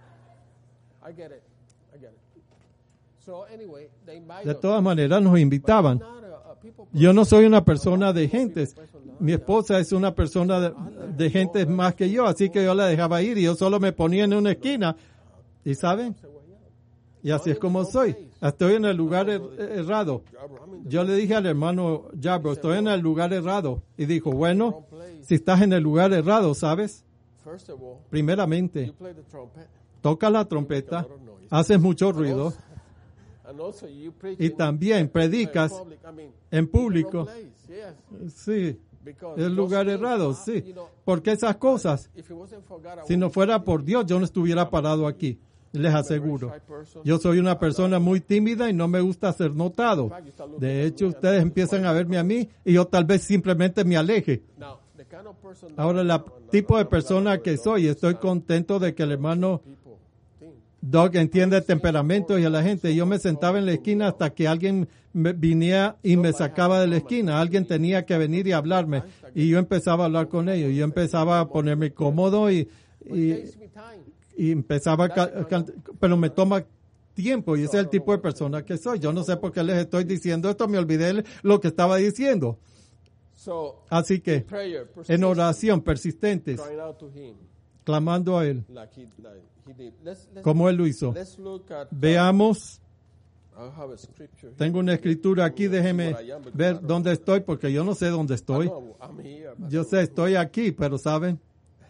I get it. I get it. So anyway, they invite De us. todas maneras nos invitaban. But I'm not a- a people Yo no soy una persona de gentes. Mi esposa es una persona de, de gentes más que yo, así que yo la dejaba ir y yo solo me ponía en una esquina. ¿Y saben? Y así es como soy. Estoy en el lugar er- errado. Yo le dije al hermano Jabro, estoy en el lugar errado. Y dijo, bueno, si estás en el lugar errado, ¿sabes? First of all, Primeramente, you play the trumpet, toca la trompeta, haces mucho ruido and also you preach y in también predicas public. I mean, en wrong público. place, yes. Sí, Because el lugar those things errado, are, sí. you know, Porque esas cosas, if it wasn't for God, I si no wouldn't fuera be por Dios, yo no estuviera parado aquí. Les a very aseguro. shy person. Yo soy una persona muy tímida y no me gusta ser notado. De hecho, ustedes empiezan a verme a mí y yo tal vez simplemente me aleje. Now, the kind of person that Ahora, I el am, and tipo I'm de not persona glad que for soy, those estoy that contento de que el hermano people think. Doug entiende el temperamento y a la gente. Yo me sentaba en la esquina hasta que alguien me viniera y me sacaba de la esquina. Alguien tenía que venir y hablarme. Y yo empezaba a hablar con ellos. Yo empezaba a ponerme cómodo y, But y, it takes me time. y empezaba a ca- can- pero me toma tiempo y ese es el tipo de persona que soy. Yo no sé por qué les estoy diciendo esto, me olvidé lo que estaba diciendo. So, Así que, prayer, en persistence, oración, persistentes, crying out to him, clamando a Él, like he, like he did. Let's, let's, como Él lo hizo. let's look at, uh, Veamos, I have a scripture here. tengo una escritura aquí, déjeme ver dónde estoy, porque yo no sé dónde I estoy. know I'm here, but Yo sé, estoy aquí, pero ¿saben?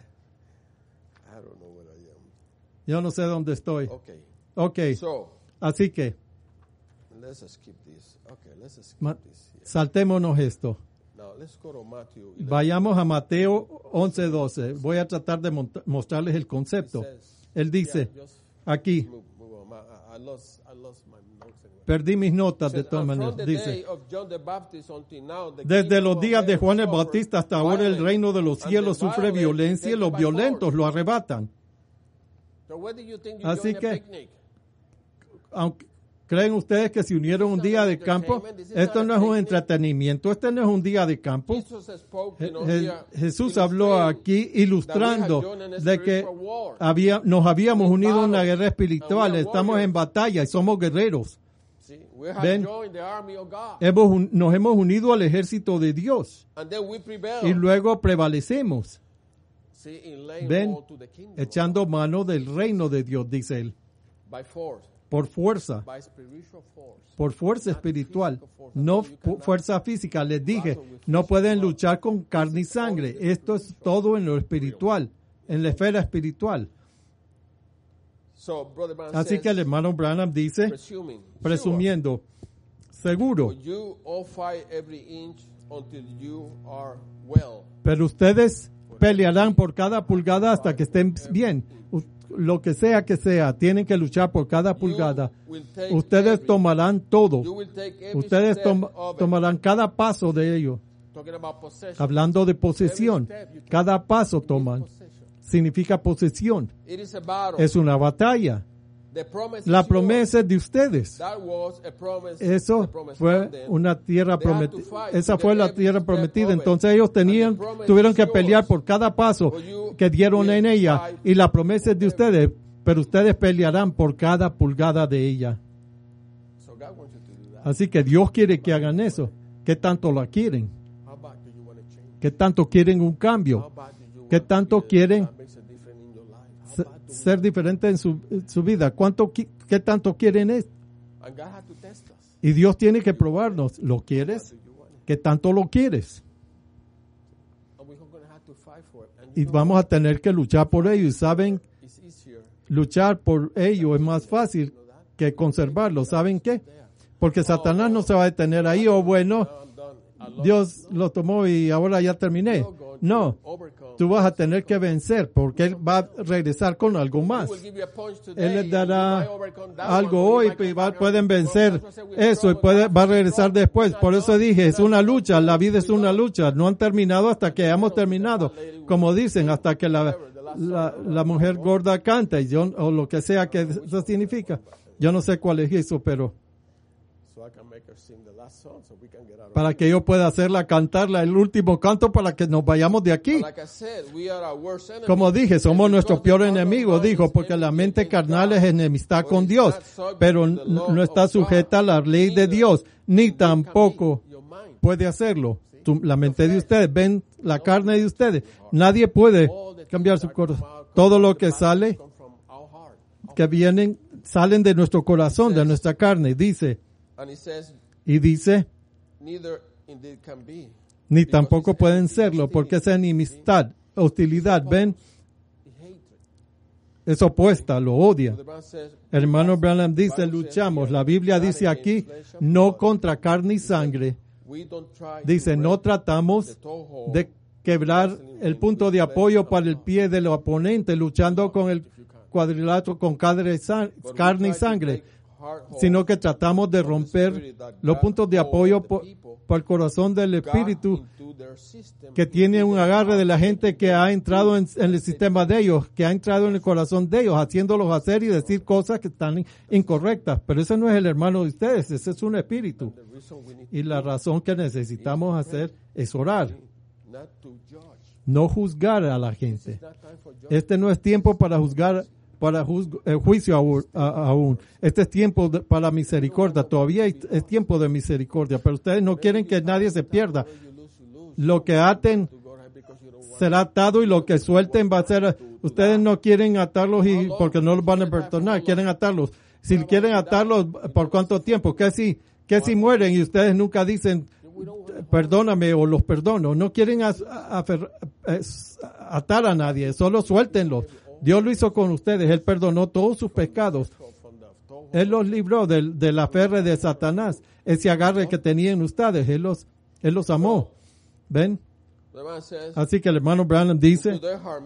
I don't know where I am. Yo no sé dónde estoy. Okay. Ok, So, así que, let's skip this. Okay, let's skip ma- this here. saltémonos esto. Now, let's go to Matthew eleven. Vayamos a Mateo once doce. Voy a tratar de mont- mostrarles el concepto. Él dice, Yeah, just aquí, move, move on. I, I lost, I lost my notes anyway. perdí mis notas de Says, todas "And from maneras. the Dice, day of John the Baptist until now, the desde kingdom los of días de heaven Juan el suffered Bautista hasta ahora el violence, reino de los and cielos the sufre violent violencia y take los it by violentos force." lo arrebatan. So where do you think you Así join a que, picnic? Aunque, ¿creen ustedes que se unieron un día de campo? Esto no es un entretenimiento, este no es un día de campo. Jesus spoke, you know, Je- here, Jesús habló illustrating aquí ilustrando that we had joined in a de que spiritual war. había, nos habíamos We unido en una battle, guerra espiritual, and we are estamos warriors. en batalla y somos guerreros. See, we have Ven. joined the army of God. Hemos un- nos hemos unido al ejército de Dios And then we prevail. y luego prevalecemos, See, in laying ven, hold to the kingdom of echando God mano del reino de Dios, dice él, by force, por fuerza, by spiritual force. por fuerza espiritual, no fu- fuerza física. Les dije, no pueden luchar con carne y sangre, esto es todo en lo espiritual, en la esfera espiritual. So, Brother Branham Así says, que el hermano Branham dice, presuming, presumiendo, sure, seguro, for you all fight every inch until you are well. pero ustedes pelearán por cada pulgada hasta que estén bien. U- Lo que sea que sea, tienen que luchar por cada pulgada. You will take Ustedes every- tomarán todo. you will take every Ustedes step tom- of it. tomarán cada paso de ello. Talking about possession. Hablando de posesión, cada paso toman. Possession. Significa posesión. It is a battle. Es una batalla. The promise La is yours. promesa es de ustedes. That was a promise, Eso the promised fue land. Then una tierra they had to prometida. fight Esa to fue get la every tierra step prometida. of it. Entonces ellos tenían, And the promise tuvieron is que yours. pelear por cada paso For you que dieron will en ella. fight Y la promesa es de ustedes, pero ustedes pelearán por cada pulgada de ella. So God wants you to do that. Así que Dios quiere que hagan eso. ¿Qué tanto la quieren? How bad do you want to change? ¿Qué tanto quieren un How cambio? bad do you ¿Qué want to tanto be a- quieren that makes a difference in your life? How Se- bad do you ser want- diferente en su, en su vida. ¿Cuánto, qui- ¿Qué tanto quieren esto? And God had to test us. Y Dios tiene que probarnos. ¿Lo quieres? Do you want it? ¿Qué tanto lo quieres? And we're going to have to fight for it. And Y you know vamos a tener que luchar por ello. Y saben, what? It's easier. luchar por ello es más fácil que conservarlo. ¿Saben qué? Porque Satanás no se va a detener ahí. O bueno, Now I'm done. I lost. Dios lo tomó y ahora ya terminé. You're going to No, overcome. tú vas a tener que vencer porque Él va a regresar con algo He más. will give you a punch today, Él les and you dará might overcome that algo one, or hoy you might y come va- back pueden and- vencer That's why I said we're eso y strong, puede, we're va a strong, regresar we're después. not Por eso done. dije, es We're una not lucha, done. la vida es una We're done. lucha. No han terminado hasta que hayamos terminado. Como dicen, hasta que la, la, la mujer gorda canta y yo, o lo que sea que eso significa. Yo no sé cuál es eso, pero para que yo pueda hacerla cantarla el último canto para que nos vayamos de aquí. Como dije, somos nuestro peor enemigo, dijo, porque la mente carnal es enemistad con Dios, pero no está sujeta a la ley de Dios, ni tampoco puede hacerlo. La mente de ustedes, ven la carne de ustedes. Nadie puede cambiar su corazón. Todo lo que sale, que vienen, salen de nuestro corazón, de nuestra carne, dice. Y dice, ni tampoco pueden serlo, porque es enemistad, hostilidad, ven, es opuesta, lo odia. El hermano Branham dice, luchamos. La Biblia dice aquí, no contra carne y sangre. Dice, no tratamos de quebrar el punto de apoyo para el pie del oponente, luchando con el cuadrilátero con carne y sangre, sino que tratamos de romper los puntos de apoyo por, por el corazón del espíritu que tiene un agarre de la gente que ha entrado en, en el sistema de ellos, que ha entrado en el corazón de ellos, haciéndolos hacer y decir cosas que están incorrectas. Pero ese no es el hermano de ustedes, ese es un espíritu. Y la razón que necesitamos hacer es orar, no juzgar a la gente. Este no es tiempo para juzgar, para juzgo, el juicio aún, aún. Este es tiempo de, para misericordia. Todavía es tiempo de misericordia, pero ustedes no quieren que nadie se pierda. Lo que aten será atado y lo que suelten va a ser. Ustedes no quieren atarlos y porque no los van a perdonar, quieren atarlos. Si quieren atarlos, ¿por cuánto tiempo? ¿Qué si, qué si mueren y ustedes nunca dicen perdóname o los perdono? No quieren as, afer, atar a nadie, solo suéltenlos. Dios lo hizo con ustedes, Él perdonó todos sus pecados. Él los libró del, del aferre de Satanás, ese agarre que tenían ustedes, Él los, Él los amó. ¿Ven? Así que el hermano Branham dice,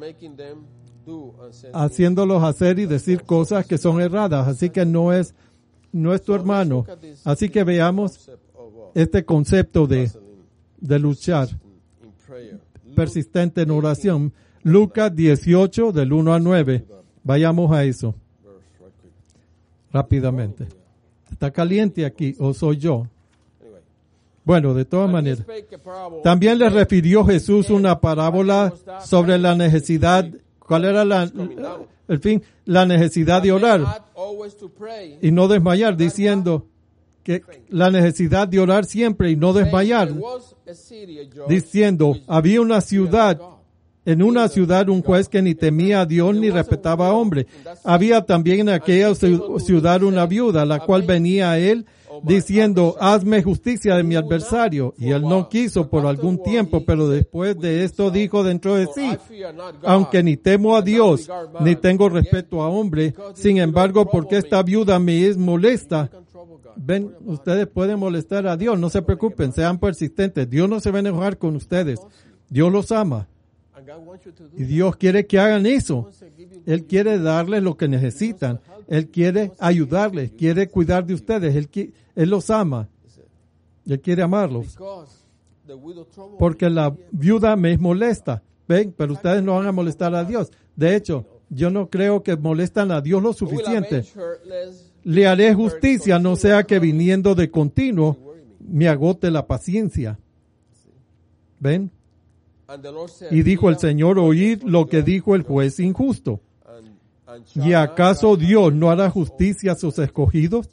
haciéndolos hacer y decir cosas que son erradas, así que no es, no es tu hermano. Así que veamos este concepto de, de luchar persistente en oración. Lucas dieciocho, del uno al nueve. Vayamos a eso rápidamente. ¿Está caliente aquí o soy yo? Bueno, de todas maneras. También le refirió Jesús una parábola sobre la necesidad. ¿Cuál era la, el fin? La necesidad de orar y no desmayar, diciendo que la necesidad de orar siempre y no desmayar, diciendo, había una ciudad, en una ciudad un juez que ni temía a Dios ni respetaba a hombre. Había también en aquella ciudad una viuda, la cual venía a él diciendo, hazme justicia de mi adversario. Y él no quiso por algún tiempo, pero después de esto dijo dentro de sí, aunque ni temo a Dios, ni tengo respeto a hombre, sin embargo, porque esta viuda me es molesta. Ven, ustedes pueden molestar a Dios, no se preocupen, sean persistentes. Dios no se va a enojar con ustedes. Dios los ama. Y Dios quiere que hagan eso. Él quiere darles lo que necesitan. Él quiere ayudarles, quiere cuidar de ustedes. Él, él los ama. Él quiere amarlos. Porque la viuda me es molesta. Ven, pero ustedes no van a molestar a Dios. De hecho, yo no creo que molestan a Dios lo suficiente. Le haré justicia, no sea que viniendo de continuo me agote la paciencia. ¿Ven? Y dijo el Señor, oíd lo que dijo el juez injusto. ¿Y acaso Dios no hará justicia a sus escogidos?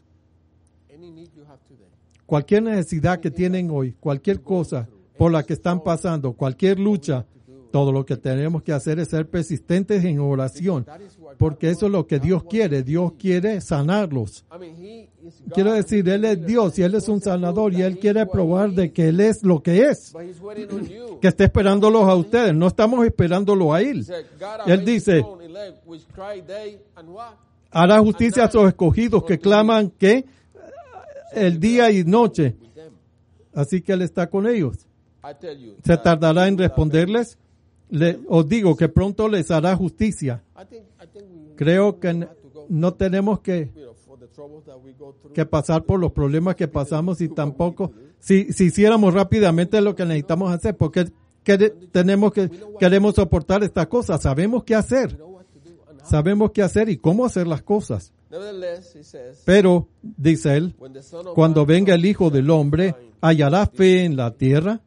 Cualquier necesidad que tienen hoy, cualquier cosa por la que están pasando, cualquier lucha, todo lo que tenemos que hacer es ser persistentes en oración, porque eso es lo que Dios quiere. Dios quiere sanarlos. Quiero decir, Él es Dios y Él es un sanador y Él quiere probar de que Él es lo que es, que está esperándolos a ustedes. No estamos esperándolo a Él. Él dice, hará justicia a sus escogidos que claman que el día y noche. Así que Él está con ellos. ¿Se tardará en responderles? Le, os digo que pronto les hará justicia. Creo que no tenemos que, que pasar por los problemas que pasamos y tampoco, si, si hiciéramos rápidamente lo que necesitamos hacer, porque que, tenemos que, queremos soportar estas cosas. Sabemos qué hacer. Sabemos qué hacer y cómo hacer las cosas. Nevertheless, he says, Pero, dice él, when the Son of cuando Man venga el comes, Hijo del Hombre, ¿hallará fe en la tierra?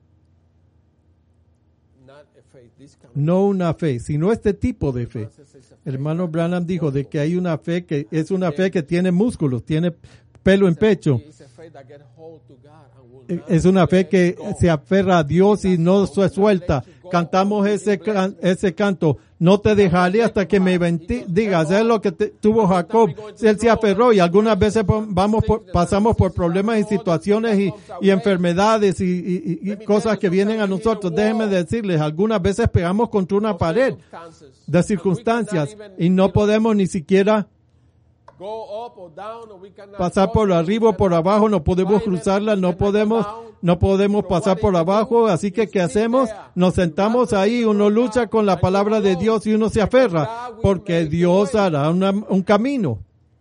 not a faith, this kind of No una fe, sino este tipo de fe. faith is a Hermano Branham dijo de que hay una fe que es una fe que tiene músculos, tiene pelo en pecho. It's a faith that get hold to God and will not Es una fe let que go. se aferra a Dios y no se suelta. Cantamos ese, can- ese canto. No te dejaré hasta que me bendigas. Es lo que te- tuvo Jacob. Él se aferró y algunas veces po- vamos por- pasamos por problemas y situaciones y, y enfermedades y, y- y- y cosas que vienen a nosotros. Déjenme decirles, algunas veces pegamos contra una pared Circumstances. de circunstancias y no podemos ni siquiera Go up or down, or we cannot pasar por cross, arriba o we por cannot abajo, no podemos climb it, cruzarla, we no cannot go podemos, down. no podemos pasar por abajo, así que ¿qué hacemos? Nos sentamos ahí, uno lucha con la palabra de Dios y uno se aferra, porque Dios hará una- un camino.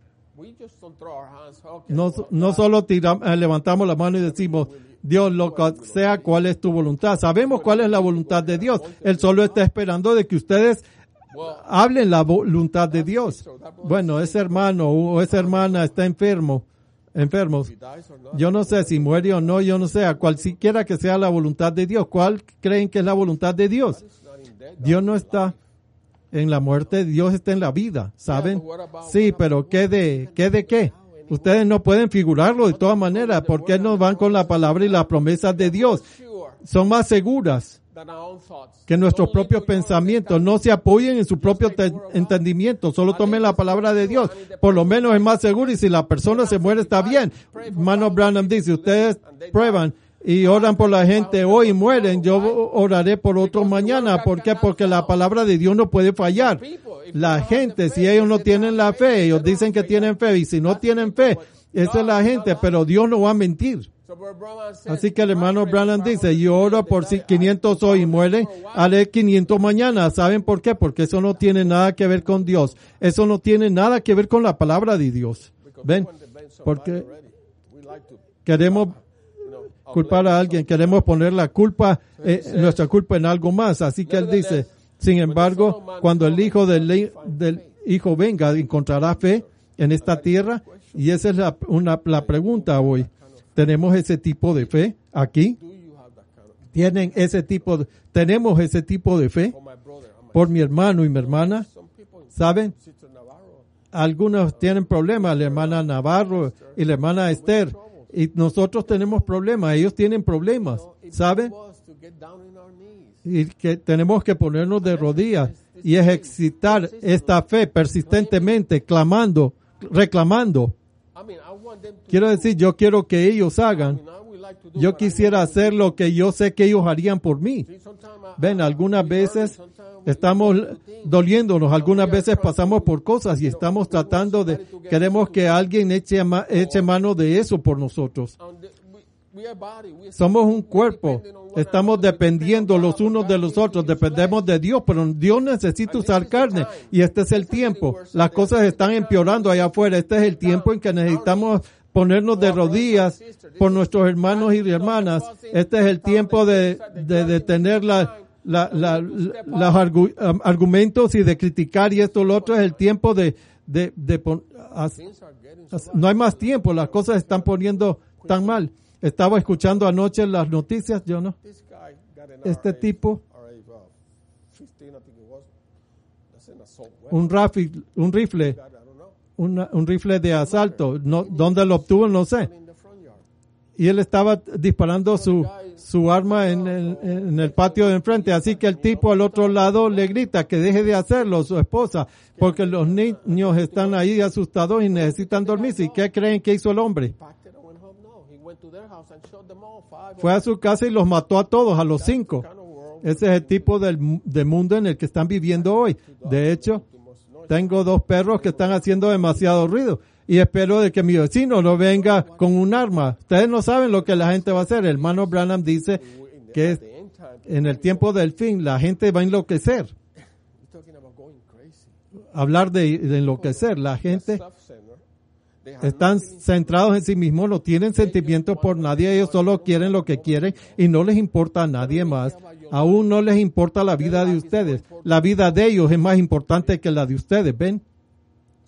We just don't throw our hands. Okay, No, no solo tiramos, eh, levantamos la mano y decimos, Dios, lo que sea, ¿cuál es tu voluntad? Sabemos cuál es la voluntad de Dios. Él solo está esperando de que ustedes hablen la voluntad de Dios. Bueno, ese hermano o esa hermana está enfermo, enfermos. he dies or not. Yo no sé si muere o no, yo no sé, a cualquiera que sea la voluntad de Dios. ¿Cuál creen que es la voluntad de Dios? It's not in death. Dios no está en la muerte, Dios está en la vida, ¿saben? Sí, pero ¿qué de qué? De qué? Ustedes no pueden figurarlo de todas maneras, porque no van con la palabra y las promesas de Dios. Sure Son más seguras than our own thoughts. que nuestros Don't lean propios to your own pensamientos. No se apoyen en su propio te- entendimiento, solo tomen la palabra de Dios. Por lo menos es más seguro y si la persona se muere está bien. Hermano Branham dice, ustedes prueban y oran por la gente hoy y mueren, yo oraré por otros mañana. ¿Por qué? Porque la palabra de Dios no puede fallar. La gente, si ellos no tienen la fe, ellos dicen que tienen fe y si no tienen fe, esa es la gente, pero Dios no va a mentir. So Brother Branham says, Así que el hermano "My Branham friend, dice, yo oro por si quinientos hoy y mueren, haré quinientos mañana. ¿Saben por qué? Porque eso no tiene nada que ver con Dios. Eso no tiene nada que ver con la palabra de Dios. ¿Ven? Porque we like to, queremos you know, culpar a alguien, queremos poner la culpa, eh, nuestra culpa en algo más. Así que él dice, sin embargo, cuando el hijo del, le- del hijo venga, encontrará fe en esta tierra. Y esa es la, una, la pregunta hoy. ¿Tenemos ese tipo de fe aquí? do you have that kind of ¿Tienen ese tipo de, tenemos ese tipo de fe for my brother and my por mi hermano y mi hermana? some people in ¿Saben? Sister Navarro Algunos tienen problemas, la hermana Navarro y la hermana Esther. Y nosotros tenemos problemas, ellos tienen problemas, ¿saben? was to get down in our knees. Y que tenemos que ponernos de rodillas y ejercitar esta fe persistentemente, clamando, reclamando. I mean, I want them to Quiero decir, yo quiero que ellos hagan, I would like to do yo what I quisiera want hacer lo que yo sé que ellos harían por mí. to do. Sometimes I- Ven, algunas veces sometimes we estamos do things. doliéndonos, algunas veces pasamos por cosas y estamos tratando de, queremos que alguien eche, ma- eche mano de eso por nosotros. And the- we- we are body, we are Somos un we're cuerpo, depending on one estamos another, we dependiendo depend on los God, unos but de God los needs otros, to use dependemos flesh. de Dios, pero Dios necesita usar carne y este es el tiempo. Las cosas están empeorando allá afuera, este es el tiempo en que necesitamos ponernos de rodillas por nuestros hermanos y hermanas. Este es el tiempo de, de, de tener la, la, la, la- los argu- um, argumentos y de criticar y esto, lo otro es el tiempo de, de, de pon- as- Things are getting so as- no hay más tiempo, las cosas se están poniendo tan mal. Estaba escuchando anoche las noticias, yo no. This guy got an Este R A tipo, R A of fifteen, I think it was. That's an assault weapon. un rifle, un rifle, God, I don't know. una- un rifle de asalto, no, ¿dónde lo obtuvo? No sé. In the front yard. Y él estaba disparando su, su arma en el, en el patio de enfrente, así que el tipo al otro lado le grita que deje de hacerlo, su esposa, porque los niños están ahí asustados y necesitan dormirse. ¿Y qué creen que hizo el hombre? Packed it and went home. No, he went to their house and shot them all. Five. Fue a su casa y los mató a todos, a los cinco. Kind of world. Ese es el tipo del, mu- de mundo en el que están viviendo hoy. De hecho, tengo dos perros que están haciendo demasiado ruido y espero de que mi vecino no venga con un arma. Ustedes no saben lo que la gente va a hacer. El hermano Branham dice que es- The end time, en el tiempo del fin la gente va a enloquecer. he's talking about going crazy. Hablar de, de enloquecer. La gente Self-centered. They have están centrados en sí mismos, no tienen sentimientos por nadie, ellos solo quieren lo que quieren y no les importa a nadie más. Aún no les importa la vida de ustedes. La vida de ellos es más importante que la de ustedes, ¿ven?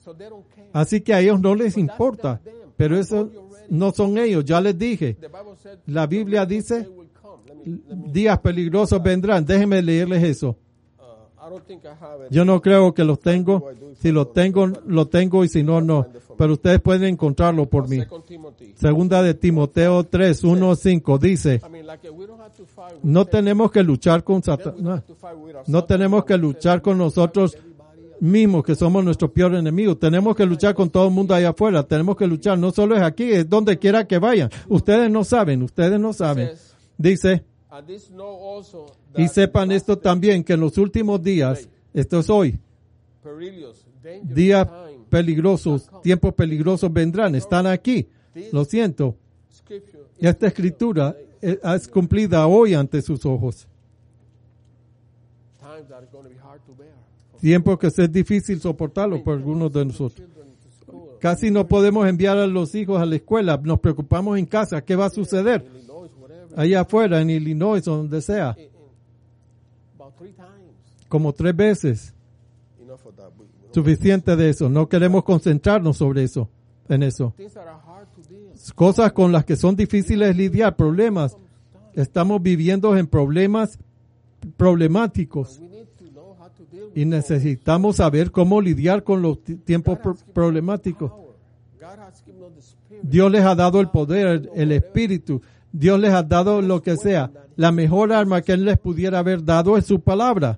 So they don't care. Así que a ellos no les importa. Pero eso no son ellos, ya les dije. The Bible said La Biblia dice, they will come. Let me, let me, días peligrosos vendrán. Déjenme leerles eso. uh, I don't think I have it. Yo no creo que los tengo. Si los tengo, lo tengo y si no, no. Pero ustedes pueden encontrarlo por mí. Second Timothy. Segunda de Timoteo tres, uno, cinco dice, I mean, like, we don't have to fight with no tenemos que luchar con we don't Satanás. have to fight with ourselves. No tenemos que luchar con nosotros mismos, que somos nuestro peor enemigo. Tenemos que luchar con todo el mundo allá afuera. Tenemos que luchar. No solo es aquí, es donde quiera que vayan. Ustedes no saben, ustedes no saben. Dice, And this know also y that sepan esto también, que en los últimos días, esto es hoy, perilous, dangerous días time, peligrosos, tiempos peligrosos vendrán. Están aquí. Lo siento. scripture, Esta escritura es es cumplida hoy ante sus ojos. times that are going to be hard to bear. For Tiempos que es difícil soportarlo por algunos de nosotros. children to school, Casi no podemos enviar a los hijos a la escuela. Nos preocupamos en casa. ¿Qué va a suceder? Illinois, whatever. Allá afuera, en Illinois o donde sea. In- in- about three times. Como tres veces. Enough of that. We, we don't- Suficiente de eso. No queremos concentrarnos sobre eso. En eso. things that are hard to deal. Cosas con las que son difíciles lidiar. Problemas. Estamos viviendo en problemas problemáticos. We need to know how to deal with Y necesitamos saber cómo lidiar con los ti- tiempos pro- problemáticos. power. God has given us the spirit. Dios les ha dado el poder, el espíritu. Dios les ha dado lo que sea. La mejor arma que Él les pudiera haber dado es su palabra.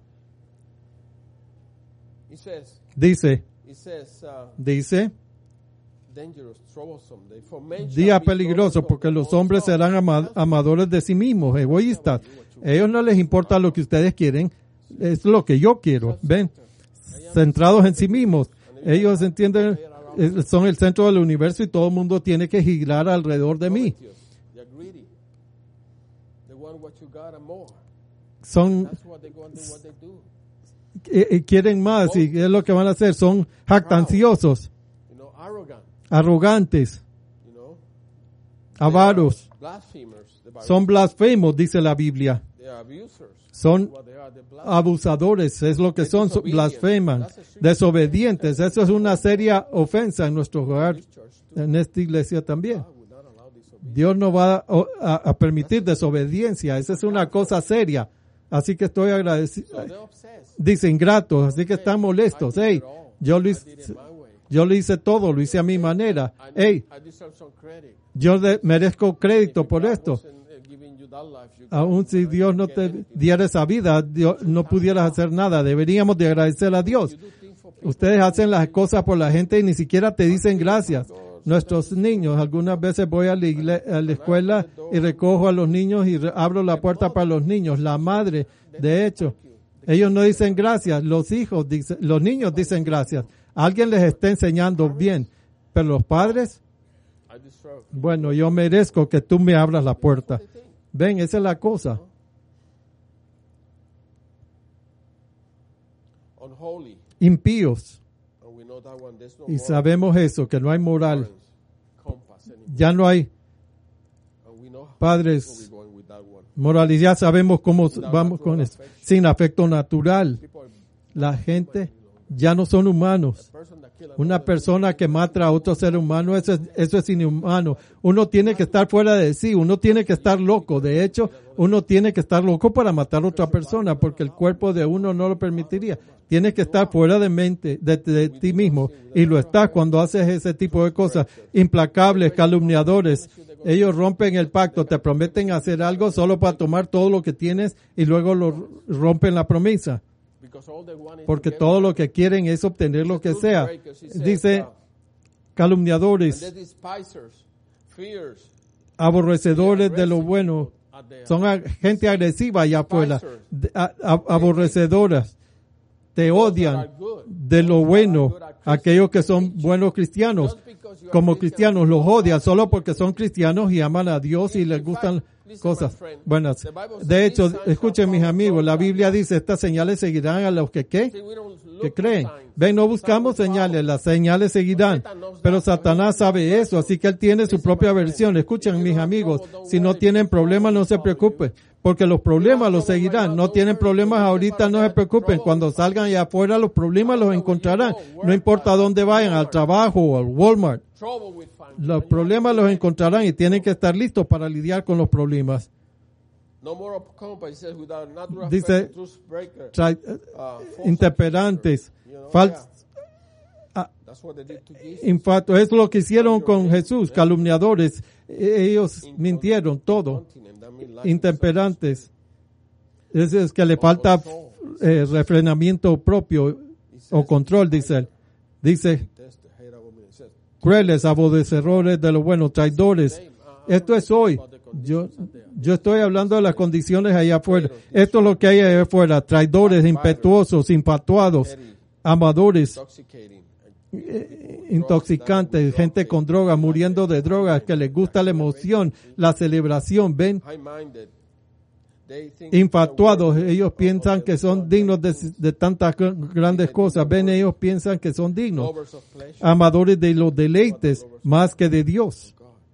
He says, Dice, he says, uh, dice, dangerous, troublesome. They for men shall día be peligroso troublesome, porque los also hombres serán ama- amadores de sí mismos, egoístas. A ellos no les importa lo que ustedes quieren, es lo que yo quiero. Ven, centrados en sí mismos. Ellos entienden, eh, son el centro del universo y todo el mundo tiene que girar alrededor de mí. covetous. They're greedy. They want what you got and more. Son, That's what they're going to do. What they do. eh, eh, quieren más y es lo que van a hacer. Son jactanciosos, You know, arrogant. arrogantes, You know, avaros. blasphemers. The Bible Son blasfemos, dice la Biblia. says. They are abusers. Son What they are, they're blasphemers. abusadores, es lo que son, son blasfeman, desobedientes. Eso es una seria ofensa en nuestro hogar, en esta iglesia también. God would not allow disobedience. Dios no va a, a- a permitir desobediencia, esa es una cosa seria. Así que estoy agradecido. So they're obsessed. Dicen ingratos, así que están molestos. Hey, yo lo, I hice, did it my way. yo lo hice todo, lo hice a mi manera. I, Hey, I deserve some credit. yo de- merezco crédito por God esto. wasn't, uh, giving you that life, you Aun got- si Dios no te diera esa vida, Dios, no pudieras hacer nada. Deberíamos de agradecer a Dios. you do things for people. Ustedes hacen las cosas por la gente y ni siquiera te dicen gracias. Nuestros niños, algunas veces voy a la, igle- a la escuela y recojo a los niños y re- abro la puerta para los niños. La madre, de hecho, ellos no dicen gracias. Los hijos dicen, los niños dicen gracias. Alguien les está enseñando bien. Pero los padres, I deserve. bueno, yo merezco que tú me abras la puerta. Ven, esa es la cosa. Unholy. Impíos. And we know that one. There's no Y moral sabemos eso, que no hay moral. compass anymore. Ya no hay And we know how padres we're going with that one. morales. Ya sabemos cómo vamos con eso. Sin afecto natural. People are La gente ya no son humanos. person that kill Una persona que mata a otro ser humano, eso es, eso es inhumano. Uno tiene que estar fuera de sí, uno tiene que estar loco. De hecho, uno tiene que estar loco para matar a otra persona, porque el cuerpo de uno no lo permitiría. Tienes que estar fuera de mente, de, de ti mismo, y lo estás cuando haces ese tipo de cosas. Implacables, calumniadores. Ellos rompen el pacto, te prometen hacer algo solo para tomar todo lo que tienes y luego lo rompen la promesa. because all they want is Porque to get todo lo que quieren es obtener lo que sea. Dice calumniadores, and the despisers, fears, aborrecedores de lo bueno. at the Son a- gente agresiva allá afuera, de- a- a- aborrecedoras. Te odian de lo bueno. Aquellos que son buenos cristianos, como cristianos, los odian solo porque son cristianos y aman a Dios y les gustan cosas buenas. De hecho, escuchen mis amigos, la Biblia dice, estas señales seguirán a los que ¿qué? See, we don't look que for creen. signs. Ven, no buscamos señales, las señales seguirán. Pero Satanás sabe eso, así que él tiene su propia versión. Escuchen, mis amigos, si no tienen problemas, no se preocupen, porque los problemas los seguirán. No tienen problemas ahorita, no se preocupen. Cuando salgan allá afuera, los problemas los encontrarán. No importa dónde vayan, al trabajo o al Walmart. Los problemas los encontrarán y tienen que estar listos para lidiar con los problemas. Dice, tra- intemperantes, falsos. Infato, eso es lo que hicieron con Jesús, calumniadores. Ellos mintieron todo. Intemperantes. Es, es que le falta eh, refrenamiento propio o control, dice él. Dice, crueles, aborrecedores de lo bueno, traidores. Esto es hoy. Yo, yo estoy hablando de las condiciones allá afuera. Esto es lo que hay allá afuera. Traidores, impetuosos, infatuados, amadores, intoxicantes, gente con droga, muriendo de drogas, que les gusta la emoción, la celebración, ven, infatuados, ellos piensan que son dignos de, de tantas grandes cosas, ven, ellos piensan que son dignos, amadores de los deleites más que de Dios,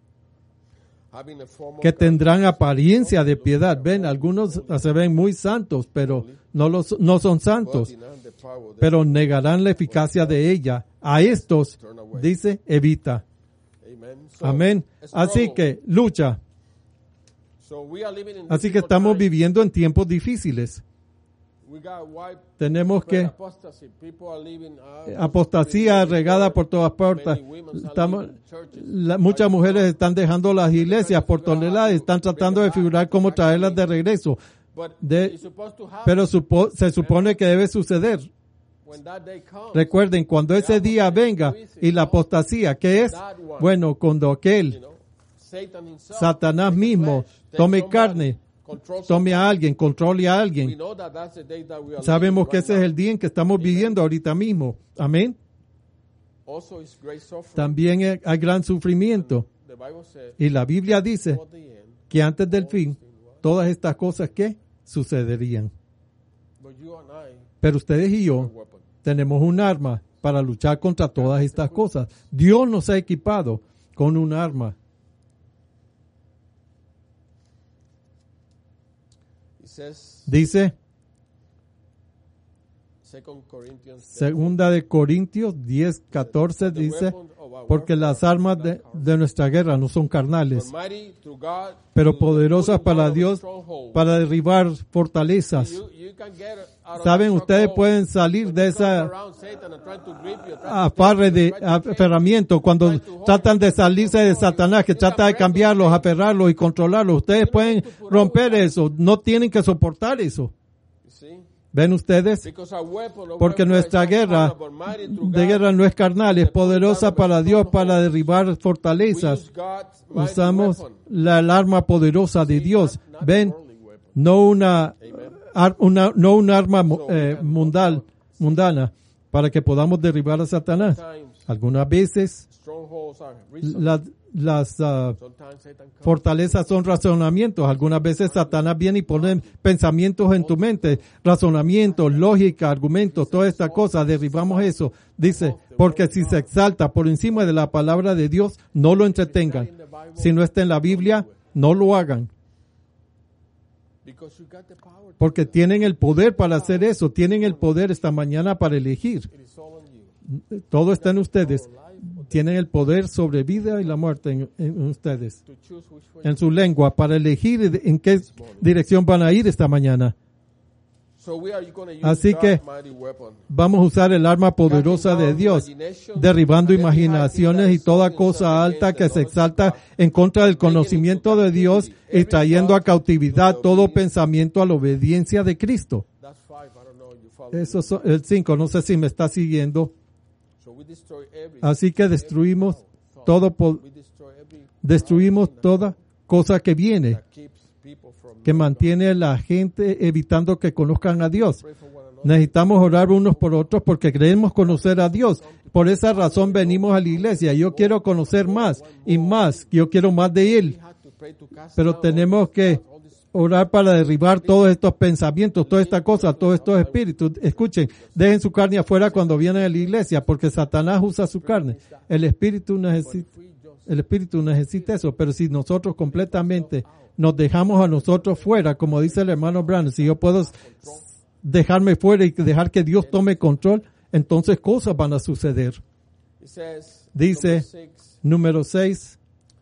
que tendrán apariencia de piedad, ven, algunos se ven muy santos, pero no, los, no son santos, pero negarán la eficacia de ella. A estos, dice, evita. Amén. Así que, lucha. Así que estamos viviendo en tiempos difíciles. Tenemos que apostasía regada por todas partes. Estamos, la, muchas mujeres están dejando las iglesias por toneladas, están tratando de figurar cómo traerlas de regreso. De, pero supo, se supone que debe suceder. Recuerden, cuando ese día venga y la apostasía, ¿qué es? Bueno, cuando aquel Satanás mismo tome carne, tome a alguien, controle a alguien. Sabemos que ese es el día en que estamos viviendo ahorita mismo. Amén. También hay gran sufrimiento. Y la Biblia dice que antes del fin, todas estas cosas que sucederían. Pero ustedes y yo tenemos un arma para luchar contra todas estas cosas. Dios nos ha equipado con un arma. Dice, segunda de Corintios diez, catorce, dice, porque las armas de, de nuestra guerra no son carnales, pero poderosas para Dios para derribar fortalezas. Saben, ustedes pueden salir de esa afarre de aferramiento cuando tratan de salirse de Satanás, que trata de cambiarlos, aferrarlos y controlarlos. Ustedes pueden romper eso, no tienen que soportar eso. ¿Ven ustedes? Porque nuestra guerra de guerra no es carnal, es poderosa para Dios para derribar fortalezas. Usamos la arma poderosa de Dios. ¿Ven? No una, una no un arma eh, mundal, mundana para que podamos derribar a Satanás. Algunas veces la, las uh, fortalezas son razonamientos. Algunas veces Satanás viene y pone pensamientos en tu mente, razonamientos, lógica, argumentos, todas estas cosas. Derribamos eso. Dice, porque si se exalta por encima de la palabra de Dios, no lo entretengan. Si no está en la Biblia, no lo hagan. Porque tienen el poder para hacer eso. Tienen el poder esta mañana para elegir. Todo está en ustedes. Tienen el poder sobre vida y la muerte en, en ustedes, en su lengua, para elegir en qué dirección van a ir esta mañana. Así que vamos a usar el arma poderosa de Dios, derribando imaginaciones y toda cosa alta que se exalta en contra del conocimiento de Dios y trayendo a cautividad todo pensamiento a la obediencia de Cristo. Eso es el cinco, no sé si me está siguiendo. Así que destruimos todo, destruimos toda cosa que viene, que mantiene a la gente evitando que conozcan a Dios. Necesitamos orar unos por otros porque creemos conocer a Dios. Por esa razón venimos a la iglesia. Yo quiero conocer más y más. Yo quiero más de Él. Pero tenemos que orar para derribar todos estos pensamientos, todas estas cosas, todos estos espíritus. Escuchen, dejen su carne afuera cuando vienen a la iglesia, porque Satanás usa su carne. El espíritu necesita, El Espíritu necesita eso, pero si nosotros completamente nos dejamos a nosotros fuera, como dice el hermano Branham, si yo puedo dejarme fuera y dejar que Dios tome control, entonces cosas van a suceder. Dice, número seis,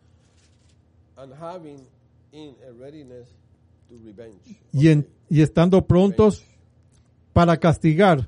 y, en, y estando prontos para castigar.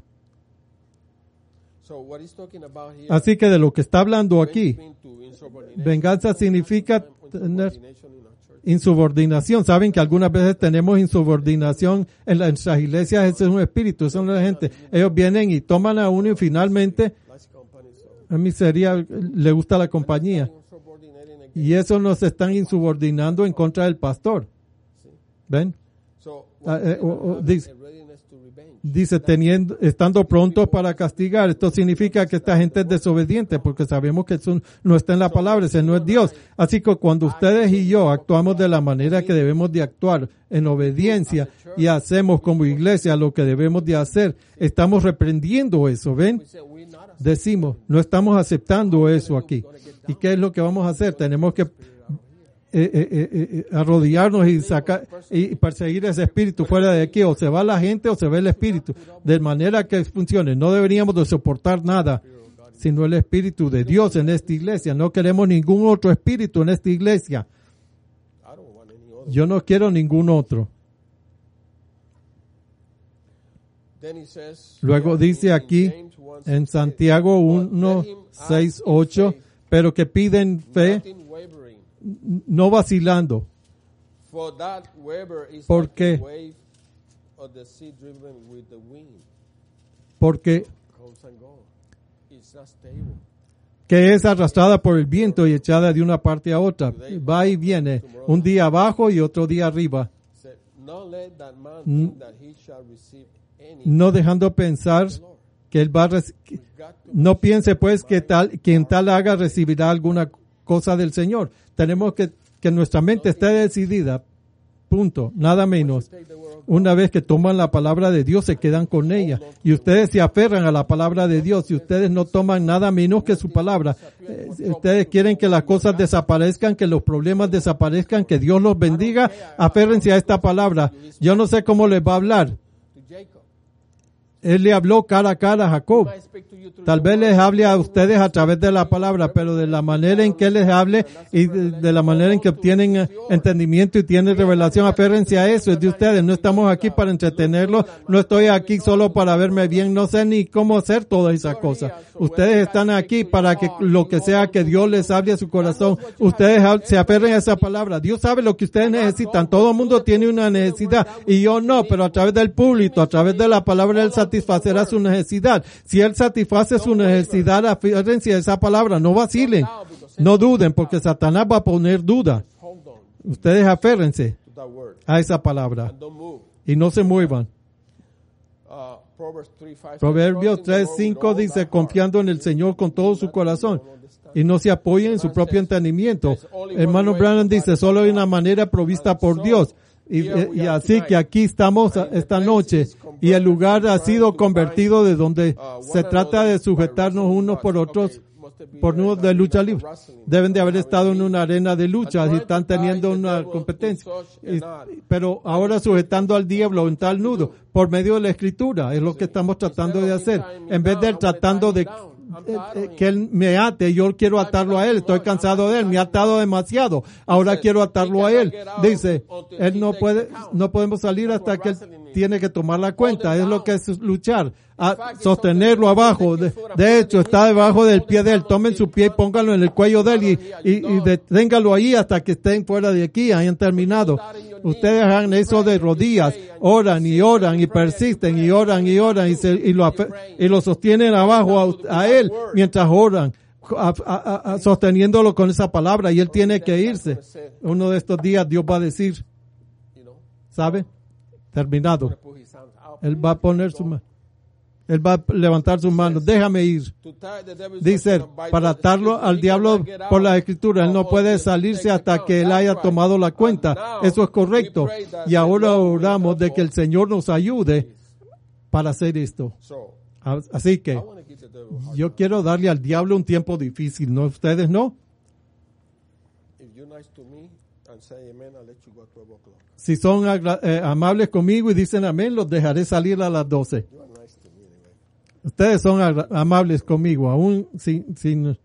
Así que de lo que está hablando aquí, venganza significa tener insubordinación. Saben que algunas veces tenemos insubordinación en, la, en nuestras iglesias. Ese es un espíritu, esa es la gente. Ellos vienen y toman a uno y finalmente a mí sería, le gusta la compañía. Y eso nos están insubordinando en contra del pastor. ¿Ven? Ah, eh, oh, oh, dice, dice teniendo, estando prontos para castigar. Esto significa que esta gente es desobediente porque sabemos que eso no está en la palabra, ese no es Dios. Así que cuando ustedes y yo actuamos de la manera que debemos de actuar, en obediencia, y hacemos como iglesia lo que debemos de hacer, estamos reprendiendo eso, ¿ven? Decimos, no estamos aceptando eso aquí. ¿Y qué es lo que vamos a hacer? Tenemos que eh, eh, eh, eh, arrodillarnos y sacar y perseguir ese espíritu fuera de aquí. O se va la gente o se va el espíritu. De manera que funcione. No deberíamos de soportar nada, sino el espíritu de Dios en esta iglesia. No queremos ningún otro espíritu en esta iglesia. Yo no quiero ningún otro. Luego dice aquí en Santiago uno, seis, ocho, pero que piden fe, no vacilando. Porque, porque que es arrastrada por el viento y echada de una parte a otra. Va y viene, un día abajo y otro día arriba. No dejando pensar que él va a rec- no piense pues que tal quien tal haga recibirá alguna cosa del Señor. Tenemos que que nuestra mente esté decidida, punto, nada menos. Una vez que toman la palabra de Dios, se quedan con ella. Y ustedes se aferran a la palabra de Dios y ustedes no toman nada menos que su palabra. Eh, ustedes quieren que las cosas desaparezcan, que los problemas desaparezcan, que Dios los bendiga. Aférrense a esta palabra. Yo no sé cómo les va a hablar. Él le habló cara a cara a Jacob. Tal vez les hable a ustedes a través de la palabra, pero de la manera en que les hable y de, de la manera en que obtienen entendimiento y tienen revelación, aférrense a eso, es de ustedes. No estamos aquí para entretenerlos, no estoy aquí solo para verme bien, no sé ni cómo hacer todas esas cosas. Ustedes están aquí para que lo que sea que Dios les hable a su corazón, ustedes se aferren a esa palabra. Dios sabe lo que ustedes necesitan, todo el mundo tiene una necesidad y yo no, pero a través del público, a través de la palabra, Él satisfacerá su necesidad. Si Él satisface su necesidad, aférrense a esa palabra, no vacilen, no duden, porque Satanás va a poner duda. Ustedes aférrense a esa palabra y no se muevan. Proverbios tres, cinco dice, confiando en el Señor con todo su corazón y no se apoyen en su propio entendimiento. Hermano Branham dice, solo hay una manera provista por Dios. Y, y así que aquí estamos esta noche y el lugar ha sido convertido de donde se trata de sujetarnos unos por otros por nudos de lucha libre. Deben de haber estado en una arena de lucha y están teniendo una competencia. Y, pero ahora sujetando al diablo en tal nudo por medio de la escritura es lo que estamos tratando de hacer. En vez de tratando de Eh, eh, que él me ate, yo quiero atarlo a él, estoy cansado de él, me ha atado demasiado, ahora quiero atarlo a él. Dice, él no puede, no podemos salir hasta que él tiene que tomar la cuenta, es lo que es luchar, a sostenerlo abajo, de, de hecho está debajo del pie de él, tomen su pie y pónganlo en el cuello de él y, y, y deténgalo ahí hasta que estén fuera de aquí, hayan terminado. Ustedes hagan eso de rodillas, oran y oran y persisten y oran y oran y, se, y, lo, y lo sostienen abajo a, a él mientras oran, a, a, a, sosteniéndolo con esa palabra y él tiene que irse. Uno de estos días Dios va a decir, ¿sabe? Terminado. Él va a poner su mano. Él va a levantar sus manos. Déjame ir. Dice, para atarlo al diablo por la escritura. Él no puede salirse hasta que él haya tomado la cuenta. Eso es correcto. Y ahora oramos de que el Señor nos ayude para hacer esto. Así que yo quiero darle al diablo un tiempo difícil, ¿no? ¿Ustedes no? Si son agra- eh, amables conmigo y dicen amén, los dejaré salir a las doce. Ustedes son agra- amables conmigo, aún sin, sin...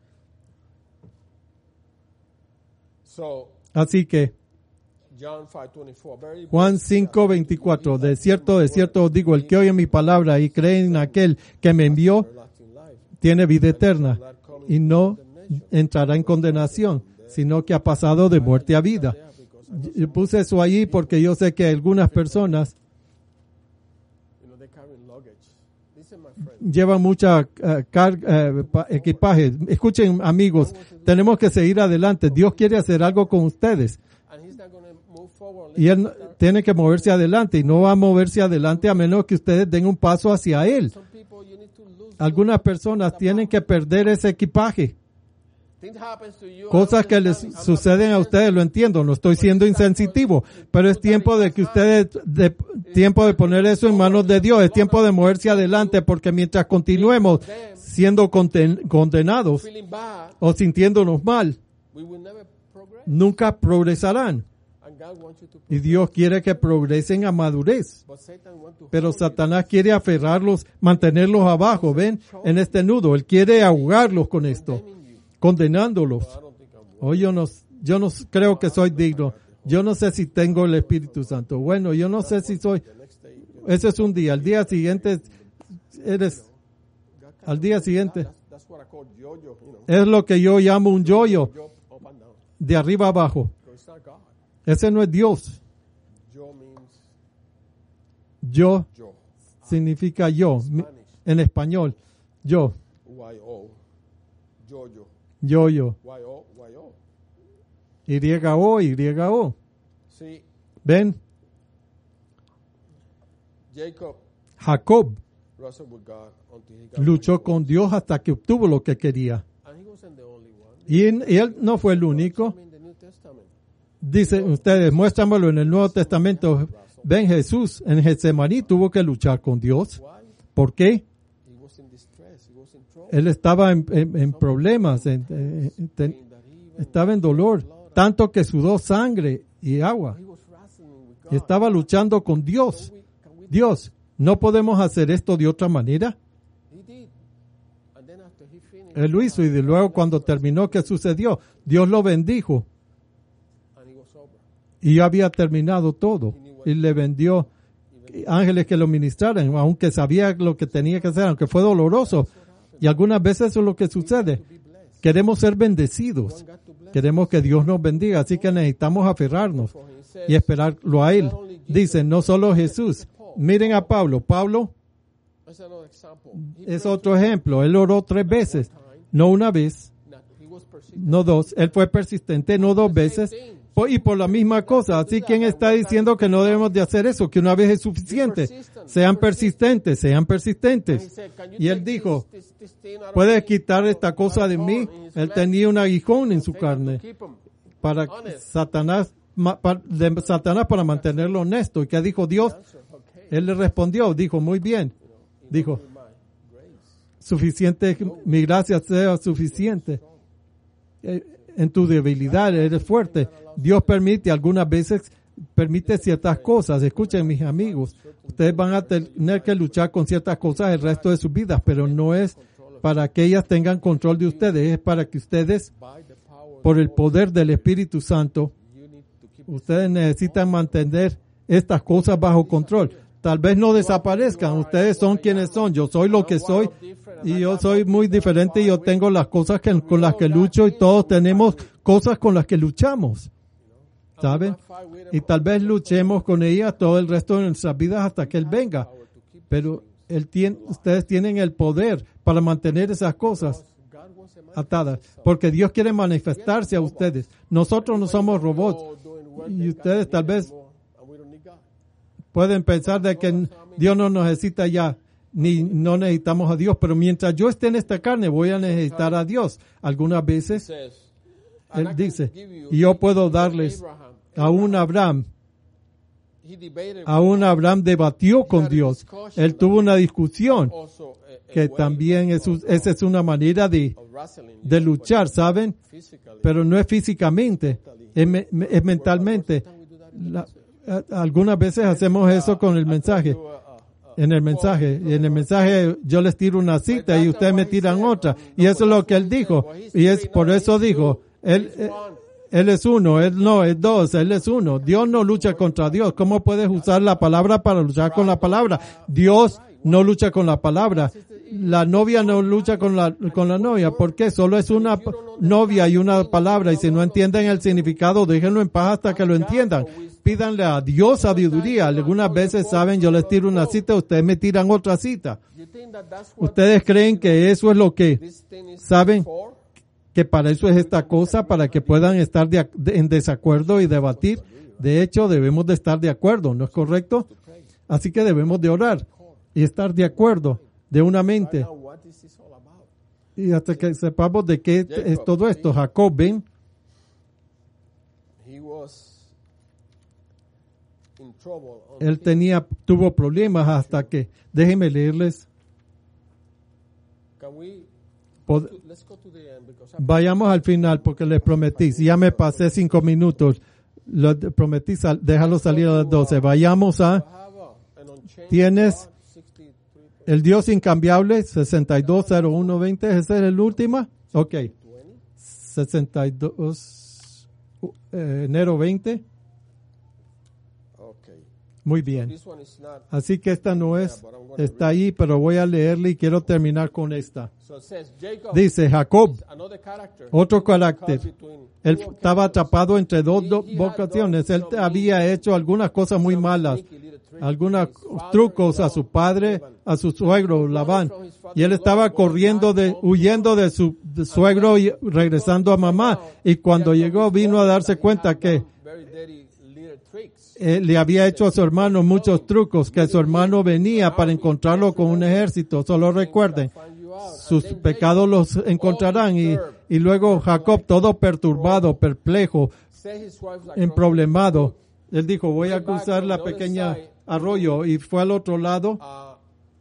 So, Así que, John five twenty-four, very Juan cinco veinticuatro, de cierto, de cierto os digo, el que oye mi palabra y cree en aquel que me envió, everlasting life. tiene vida eterna y no entrará en condenación, sino que ha pasado de muerte a vida. Yo puse eso allí porque yo sé que algunas personas You know, they carry luggage. Listen, my friend. llevan mucha eh, carga, eh, pa- equipaje. Escuchen, amigos, tenemos que seguir adelante. Dios quiere hacer algo con ustedes And he's not going to move forward. y Él no- tiene que moverse adelante y no va a moverse adelante a menos que ustedes den un paso hacia Él. Some people, you need to lose. Algunas personas tienen que perder ese equipaje. Things happens to you. Cosas que les suceden a ustedes, lo entiendo, no estoy siendo insensitivo, pero es tiempo de que ustedes, de, tiempo de poner eso en manos de Dios, es tiempo de moverse adelante, porque mientras continuemos siendo conten- condenados Feeling bad, o sintiéndonos mal, we will never progress. nunca progresarán. And God wants you to Y progress. Dios quiere que progresen a madurez. But Satan wants to Pero hold you. Satanás quiere aferrarlos, mantenerlos abajo, ven, en este nudo. Él quiere ahogarlos con esto, condenándolos. I don't think I'm Oh, yo no, yo no creo que soy digno. Yo no sé si tengo el Espíritu Santo. Bueno, yo no sé si soy. the next day. Ese es un día. Al día siguiente eres. Al día siguiente That's, that's what I call yo-yo, you know. es lo que yo llamo un yoyo, Yo up and down. de arriba abajo. So it's not God. Ese no es Dios. Yo means Yo yo. significa yo. Mi- En español, yo, Y-O. Yo-yo. yo, yo. Y-O. Y-O. Y-O, Y-O. See, Ven, Jacob Jacob wrestled with God until he got luchó con Dios hasta que obtuvo lo que quería. And he wasn't the only one. Y, en- y él no fue el único. In the New Testament. Dicen ustedes, muéstramelo en el Nuevo Testamento. Ven, Jesús en Getsemaní tuvo que luchar con Dios. Why? ¿Por qué? He was in distress. He was in trouble. Él estaba en, en- en problemas, en- en- en- ten- That he even estaba en dolor, tanto que sudó sangre y agua. he was wrestling with Y God. estaba luchando con Dios. We- can we- Dios, ¿no podemos hacer esto de otra manera? He did. And then after he finished, Él lo hizo y de luego cuando terminó, ¿qué sucedió? Dios lo bendijo and he was sober. y ya había terminado todo. Y le vendió ángeles que lo ministraran, aunque sabía lo que tenía que hacer, aunque fue doloroso. Y algunas veces eso es lo que sucede. Queremos ser bendecidos. God to bless. Queremos que Dios nos bendiga, así que necesitamos aferrarnos For he said, y esperarlo a Él. Dice, no solo Jesús. Miren a Pablo. Pablo that's another example. He es otro ejemplo. Él oró tres veces, no una vez, not, he was persistent. no dos. Él fue persistente, no dos veces, po- y por la misma cosa. Así, ¿quién está diciendo que no debemos de hacer eso? Que una vez es suficiente. Sean persistentes, sean And he persistentes. said, "Can you Y él take dijo, this- this- this thing out of ¿puedes me?" quitar esta cosa de mí? Él tenía un aguijón en su Take him to carne keep him. para Satanás, ma- pa- de Satanás para mantenerlo honesto. ¿Y qué dijo Dios? Answer, okay. Él le respondió, dijo, muy bien. Dijo, My grace. suficiente, mi gracia sea suficiente. Eh, En tu debilidad eres fuerte. Dios permite algunas veces, permite ciertas cosas. Escuchen, mis amigos, ustedes van a tener que luchar con ciertas cosas el resto de sus vidas, pero no es para que ellas tengan control de ustedes, es para que ustedes, By the power, por el poder del Espíritu Santo, you need to keep ustedes necesitan mantener estas cosas bajo control. Tal vez no desaparezcan, ustedes son quienes son, yo soy lo que soy y yo soy muy diferente y yo tengo las cosas que, con las que lucho y todos tenemos cosas con las que luchamos, ¿saben? Y tal vez luchemos con ellas todo el resto de nuestras vidas hasta que Él venga, pero él tiene, ustedes tienen el poder para mantener esas cosas God wants a man atadas, porque Dios quiere manifestarse a ustedes. Nosotros no somos robots doing work y ustedes tal vez and we don't need God. pueden pensar de que Dios no nos necesita ya, ni no necesitamos a Dios, pero mientras yo esté en esta carne voy a necesitar a Dios. Algunas veces Says, and I Él can dice, give you- y yo puedo darles Abraham, a un Abraham, he debated a un Abraham debatió con Dios. Él tuvo una discusión also a, a que way también es, un- esa es una manera de, of wrestling, de luchar, ¿saben? physically. Pero no es físicamente, es, me- me- es mentalmente. La- a- algunas veces hacemos eso con el mensaje. En el mensaje, y en el mensaje yo les tiro una cita y ustedes me tiran otra. Y eso es lo que él dijo. Y es por eso dijo, él, él, él es uno, él no es dos, él es uno. Dios no lucha contra Dios. ¿Cómo puedes usar la palabra para luchar con la palabra? Dios no lucha con la palabra. La novia no lucha con la, con la novia. ¿Por qué? Solo es una p- novia y una palabra. Y si no entienden el significado, déjenlo en paz hasta que lo entiendan. Pídanle a Dios sabiduría. Algunas veces, saben, yo les tiro una cita, ustedes me tiran otra cita. Ustedes creen que eso es lo que, saben, que para eso es esta cosa, para que puedan estar de ac- de- en desacuerdo y debatir. De hecho, debemos de estar de acuerdo, ¿no es correcto? Así que debemos de orar y estar de acuerdo de una mente. Now, what is this all about? Y hasta que sepamos de qué es todo esto. Jacob, ven, He was in trouble. On él tenía, tuvo problemas hasta que, déjenme leerles, Can we? pod- Let's go to the end because I'm vayamos al final porque les prometí, si ya me pasé cinco minutos, lo de- prometí sal- dejarlo salir a las doce. Vayamos a have a, an unchanged Tienes God, sixty-three. el Dios incambiable, sesenta y dos cero uno veinte, ¿ese es el último? Ok, sesenta y dos, eh, enero veinte, Okay. muy bien. This one is not. Así que esta no es, está ahí, pero voy a leerle y quiero terminar con esta. So it says Jacob. Dice Jacob, Another character. otro carácter. Between Él two estaba occasions. atrapado entre dos do- vocaciones. Él había hecho algunas cosas muy malas, algunos trucos a su padre, a su suegro Labán. Y él estaba corriendo, de, huyendo de su de suegro y regresando a mamá. Y cuando llegó vino a darse cuenta que Very dirty little tricks. él le había hecho a su hermano muchos trucos, que su hermano venía para encontrarlo con un ejército. Solo recuerden, Find you out. sus pecados los encontrarán. Y, y luego Jacob, todo perturbado, perplejo, Say his wife like emproblemado, él dijo, voy a cruzar la pequeña arroyo, y fue al otro lado, uh,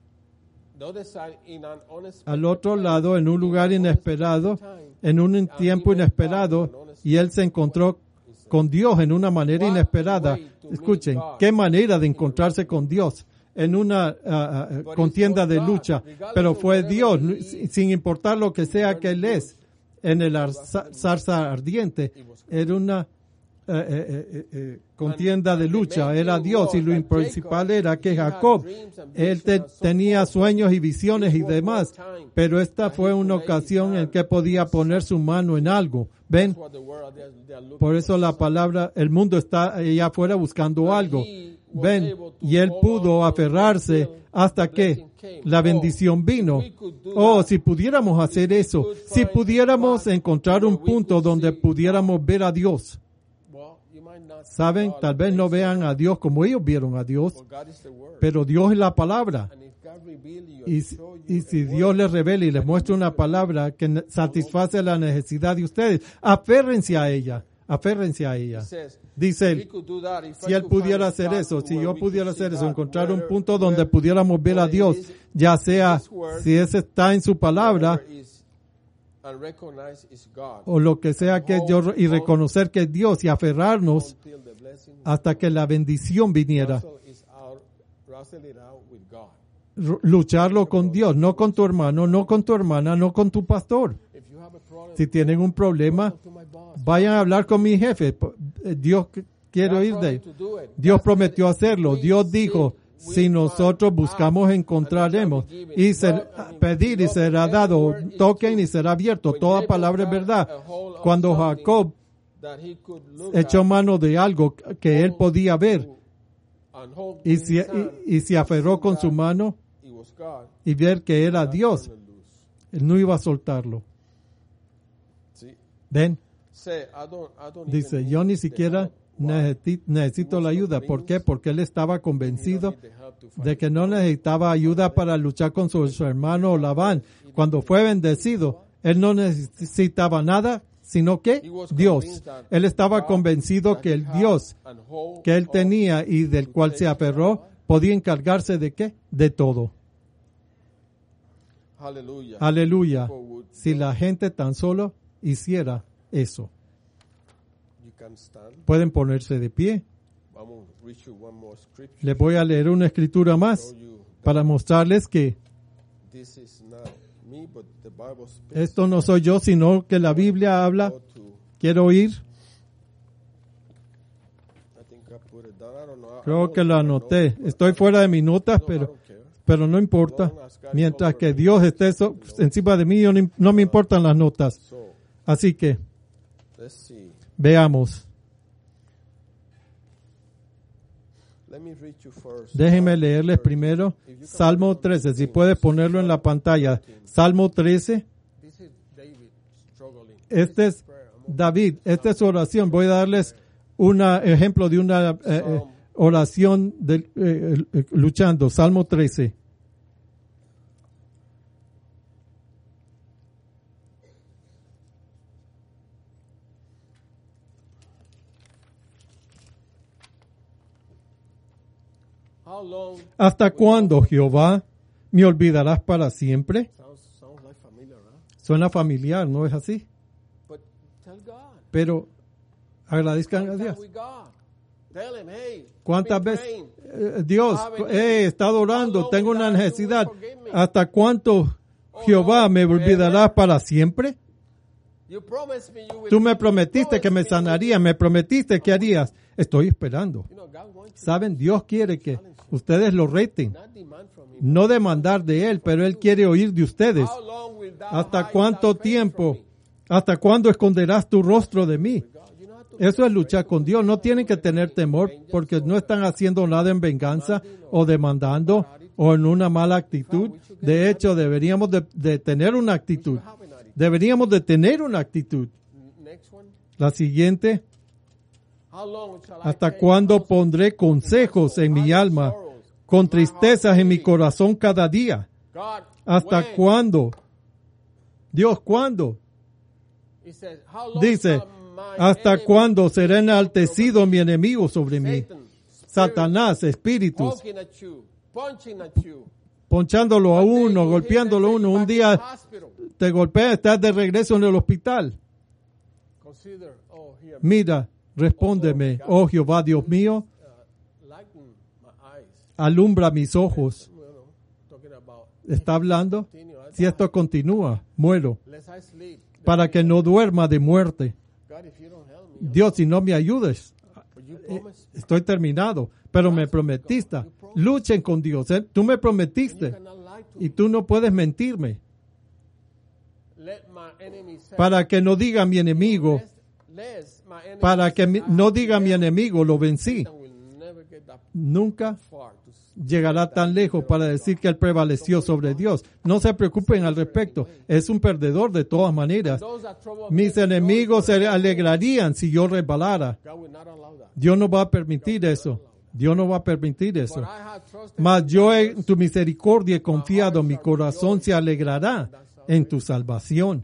the other side in an honest al otro lado, en un lugar inesperado, en un tiempo inesperado, y él se encontró con Dios en una manera inesperada. Escuchen, qué manera de encontrarse con Dios en una ah, ah, contienda de lucha, pero fue Dios, sin importar lo que sea que él es, en el arza- zarza ardiente, era una eh, eh, eh, eh, contienda de lucha, era Dios, y lo principal era que Jacob, él te- tenía sueños y visiones y demás, pero esta fue una ocasión en que podía poner su mano en algo. ¿Ven? what the world they are, they are looking Por eso la palabra, el mundo está allá afuera buscando algo. Ven, y él pudo aferrarse hasta que la bendición vino. Oh, si pudiéramos hacer eso, si pudiéramos encontrar un punto donde pudiéramos ver a Dios. well, you might not see Saben, God, tal vez no vean a Dios como ellos vieron a Dios, but God is the word. pero Dios es la palabra. And if God reveal you Y, and si- show you y a si word, Dios les revela y les muestra una palabra que ne- satisface la necesidad de ustedes, aférrense a ella, aférrense a ella. says, Dice he él, could do that if I si él could find pudiera a hacer spot eso, si where yo we pudiera could see hacer eso, God, encontrar un where- punto donde where- pudiéramos ver a where Dios, it is- ya sea this word, si ese está en su palabra where is and recognize is God o lo que sea que yo, y reconocer que es Dios y aferrarnos until the blessing hasta que la bendición viniera. wrestle is out, wrestle it out with God. R- lucharlo con Dios, no con tu hermano, no con tu hermana, no con tu pastor. If you have a problem, Si tienen un problema, to my boss. vayan a hablar con mi jefe. P- eh, Dios qu- quiere God oír de él. promised to do it. Dios God prometió said, hacerlo. we Dios seek, dijo, we si nosotros find, buscamos, ask, encontraremos. and it shall be Y given. ser- God, I mean, pedir y God, será every dado. word is Toquen true. y será abierto. When Toda Jacob palabra es had verdad. a hold of Cuando something Jacob that he could look echó at mano de algo que él podía ver and hold y in se, his hand, y, y se aferró con su mano it was God. y ver que era Not Dios, turn it loose. él no iba a soltarlo. See? ¿Ven? Say, I don't, I don't Dice, even yo need ni the siquiera help. Why? necesi- necesito la ayuda. ¿Por qué? Porque él estaba You convencido don't need the help to fight de que it. no necesitaba ayuda para luchar con su, su hermano Labán. Cuando fue bendecido, él no necesitaba nada, sino que Dios. Él estaba convencido que el Dios que él tenía y del cual se aferró podía encargarse de qué? De todo. Hallelujah. Aleluya. People would Si la gente tan solo hiciera eso. You can stand. Pueden ponerse de pie. Vamos a read you one more scripture. Les voy a leer una escritura más Show you that para mostrarles que this is not me, but the Bible speaks. esto no soy yo, sino que la Biblia habla. Go to- Quiero oír. I think I put it down. I don't know. I- I Creo don't que lo know, anoté. but Estoy fuera de mis notas, no, I pero, don't care. pero no importa. Mientras que Dios esté so- encima de mí, yo ni- no me importan las notas. So, Así que let's see. veamos. Let me read you first. Déjenme leerles primero Salmo trece. Si puedes ponerlo en la pantalla. Salmo trece. This is David struggling. Este es David. Esta es su oración. Voy a darles un ejemplo de una eh, eh, oración de, eh, eh, luchando. Salmo trece. How long? ¿Hasta cuándo, Jehová, me olvidarás para siempre? Sounds, sounds like familiar, huh? Suena familiar, ¿no es así? But tell God. Pero agradezcan a Tell Dios. with God. Tell him, hey. ¿Cuántas I've been veces? praying. Eh, Dios, he estado orando, tengo una necesidad. ¿Hasta cuánto, Jehová, me olvidarás para siempre? You promised me you will Tú me you prometiste que me promised me you sanarías, me prometiste que harías. Estoy esperando. will- You know, God wants you Saben, Dios quiere que ustedes lo reten. not demand from him. No demandar de Él, pero Él quiere oír de ustedes. How long will thou ¿Hasta hide cuánto thy face tiempo? from me? ¿Hasta cuándo esconderás tu rostro de mí? God, you know how to Eso es luchar con Dios. No tienen que tener temor porque no están haciendo nada en venganza o demandando o en una mala actitud. De hecho, deberíamos de, de tener una actitud. have an attitude. Deberíamos de tener una actitud. Next one. La siguiente, How long shall I ¿hasta take cuándo counsel pondré consejos en mi alma con tristezas en mi corazón cada día? God, ¿Hasta when? cuándo? Dios, ¿cuándo? He says, how long Dice, shall my ¿hasta enemy cuándo será enaltecido mi enemigo sobre mí? Satan, Satanás, espíritus, poking at you, punching at you, ponchándolo a One day uno, you golpeándolo a hit and uno. say Un you're back día in the hospital. te golpea, estás de regreso en el hospital. Consider, oh, here, Mira, respóndeme, oh Jehová, Dios mío, uh, lighten my eyes. alumbra mis ojos. You know, talking about, ¿Está hablando? continue, I Si esto continúa, muero, lest I sleep. para que no duerma de muerte. God, if you don't help me, Dios, si no me ayudes, but you promise, estoy terminado, pero me prometiste. Luchen con Dios. ¿eh? Tú me you prometiste cannot lie to y me. tú no puedes mentirme. Let my enemy say, Para que no diga mi enemigo, lest, lest my enemy para que say, mi- I no have diga mi failed. enemigo, lo vencí. Satan will never get that Nunca far to s- llegará tan lejos para decir que él prevaleció sobre Dios. No se preocupen al respecto. Es un perdedor de todas maneras. Those that trouble Mis me, enemigos se alegrarían si yo resbalara. God will not allow that. Dios no va a permitir eso. Dios no va a permitir eso. But I have trusted Mas in yo God. en tu misericordia he confiado, mi corazón se alegrará en tu salvación.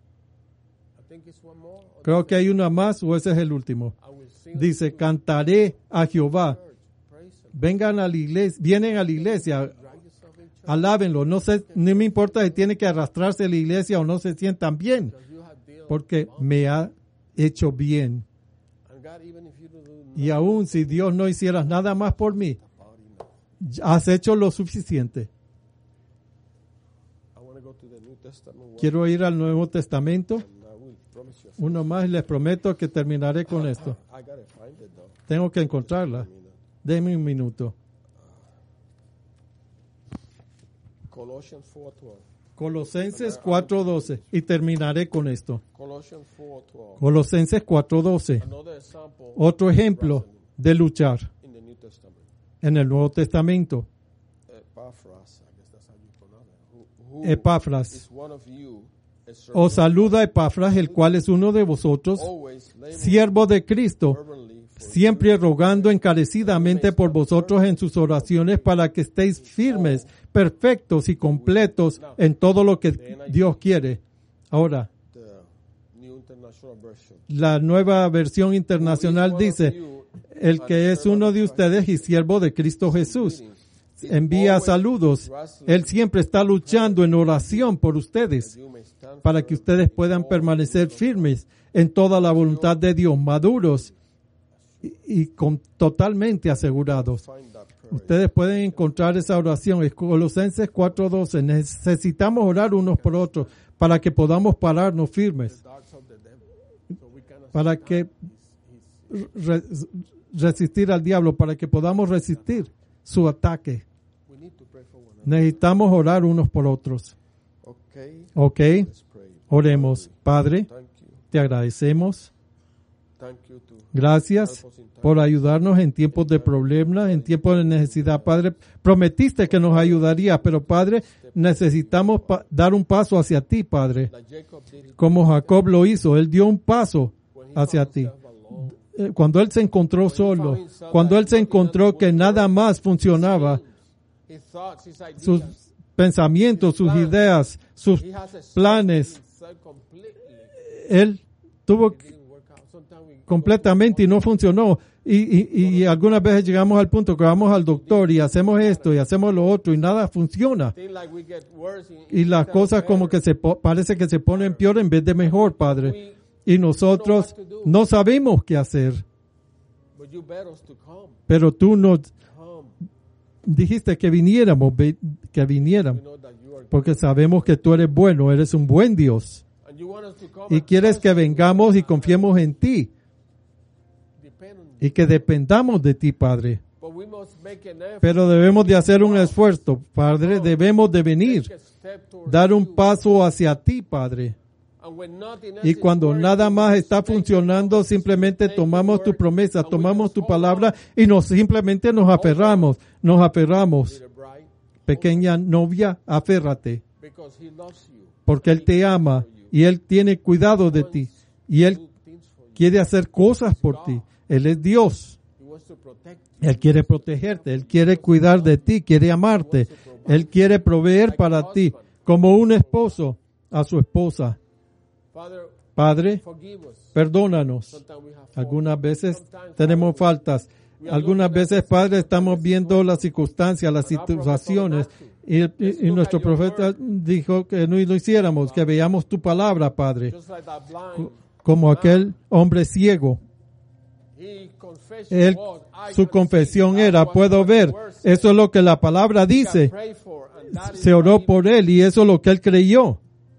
I think it's one more. or Creo que hay una más o ese es el último. I will sing Dice, cantaré a Jehová. church. Praise him. Vengan a la iglesia, vienen a la iglesia, Drag yourself in church. alábenlo. No sé, no me importa si tiene que arrastrarse a la iglesia o no se sientan bien, Because you have dealt. porque me ha hecho bien. And God, even if you don't do Y aún si Dios no hicieras nada más por mí, about it, no. has hecho lo suficiente. I want to go to the New Testament one, Quiero ir al Nuevo Testamento. and I will promise you. Uno más y les prometo que terminaré con esto. I gotta find it though. Tengo que encontrarla. I mean, uh, Denme un minuto. Colossians four twelve. Colosenses cuatro doce. Y terminaré con esto. Colossians four twelve. Colosenses cuatro doce. Another example Otro ejemplo de luchar in the New Testament. en el Nuevo Testamento. Epaphras, I guess that's how you pronounce it. Who, who Epafras. is one of you, a servant, Os saluda Epafras, el cual es uno de vosotros, always laboring siervo de Cristo, fervently for siempre rogando encarecidamente por vosotros en sus oraciones para que estéis firmes, perfectos y completos en todo lo que Dios quiere. Ahora, the New International Version. la nueva versión internacional dice, el que es uno de ustedes y siervo de Cristo Jesús, envía saludos. Él siempre está luchando en oración por ustedes para que ustedes puedan permanecer firmes en toda la voluntad de Dios, maduros y, y con, totalmente asegurados. Ustedes pueden encontrar esa oración en Colosenses cuatro doce. Necesitamos orar unos por otros para que podamos pararnos firmes, para que re, resistir al diablo, para que podamos resistir su ataque. Necesitamos orar unos por otros. Ok, oremos. Padre, te agradecemos. Gracias por ayudarnos en tiempos de problemas, en tiempos de necesidad. Padre, prometiste que nos ayudarías, pero Padre, necesitamos pa- dar un paso hacia ti, Padre. Como Jacob lo hizo, él dio un paso hacia ti. Cuando él se encontró solo, cuando él se encontró que nada más funcionaba, sus pensamientos, sus ideas, sus planes, él tuvo completamente y no funcionó. Y, y, y algunas veces llegamos al punto que vamos al doctor y hacemos esto y hacemos lo otro y nada funciona. Y las cosas como que se po- parece que se ponen peor en vez de mejor, Padre. Y nosotros no sabemos qué hacer. Pero tú nos dijiste que viniéramos, que vinieran, porque sabemos que tú eres bueno, eres un buen Dios. Y quieres que vengamos y confiemos en ti. Y que dependamos de ti, Padre. Pero debemos de hacer un esfuerzo, Padre. Debemos de venir, dar un paso hacia ti, Padre. Y cuando nada más está funcionando, simplemente tomamos tu promesa, tomamos tu palabra y nos simplemente nos aferramos, nos aferramos. Pequeña novia, aférrate. Porque Él te ama y Él tiene cuidado de ti. Y Él quiere hacer cosas por ti. Él es Dios. Él quiere protegerte, Él quiere cuidar de ti, quiere amarte. Él quiere proveer para ti como un esposo a su esposa. Padre, perdónanos. Algunas veces tenemos faltas. Algunas veces, Padre, estamos viendo las circunstancias, las situaciones. Y, y, y nuestro profeta dijo que no lo hiciéramos, que veamos tu palabra, Padre. Como aquel hombre ciego. Él, su confesión era, puedo ver. Eso es lo que la palabra dice. Se oró por él y eso es lo que él creyó.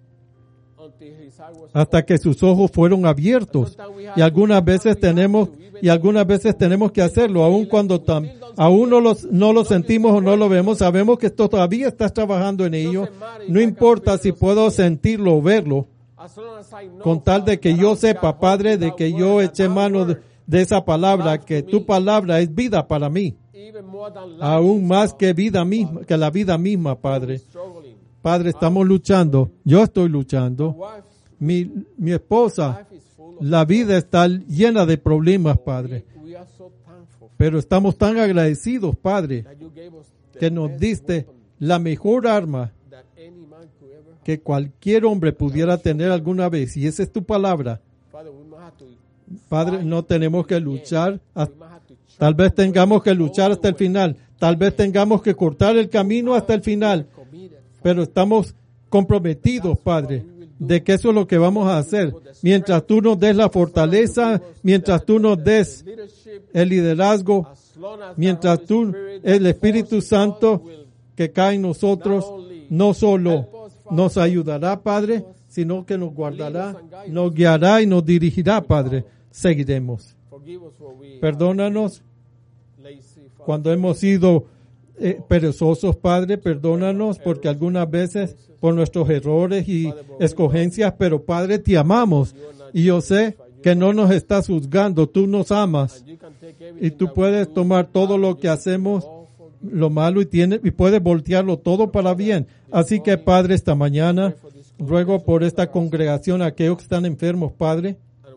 Hasta que sus ojos fueron abiertos. Y algunas veces tenemos, y algunas veces tenemos que hacerlo, aun cuando tam, aún no, los, no lo sentimos o no lo vemos, sabemos que esto todavía estás trabajando en ello. No importa si puedo sentirlo o verlo, con tal de que yo sepa, Padre, de que yo eché mano de, de esa palabra, que tu palabra es vida para mí. Aún más que vida misma, que la vida misma, Padre. Padre, estamos luchando. Yo estoy luchando. Mi, mi esposa, la vida está llena de problemas, Padre. Pero estamos tan agradecidos, Padre, que nos diste la mejor arma que cualquier hombre pudiera tener alguna vez. Y esa es tu palabra. Padre, no tenemos que luchar. Tal vez tengamos que luchar hasta el final. Tal vez tengamos que cortar el camino hasta el final. Pero estamos comprometidos, Padre, de que eso es lo que vamos a hacer. Mientras tú nos des la fortaleza, mientras tú nos des el liderazgo, mientras tú, el Espíritu Santo que cae en nosotros, no solo nos ayudará, Padre, sino que nos guardará, nos guiará y nos dirigirá, Padre. Seguiremos. Perdónanos cuando hemos sido eh, perezosos, Padre. Perdónanos porque algunas veces por nuestros errores y escogencias, pero Padre, te amamos. Y yo sé que no nos estás juzgando, tú nos amas. Y tú puedes tomar todo lo que hacemos, lo malo, y, tiene, y puedes voltearlo todo para bien. Así que, Padre, esta mañana ruego por esta congregación, aquellos que están enfermos, Padre,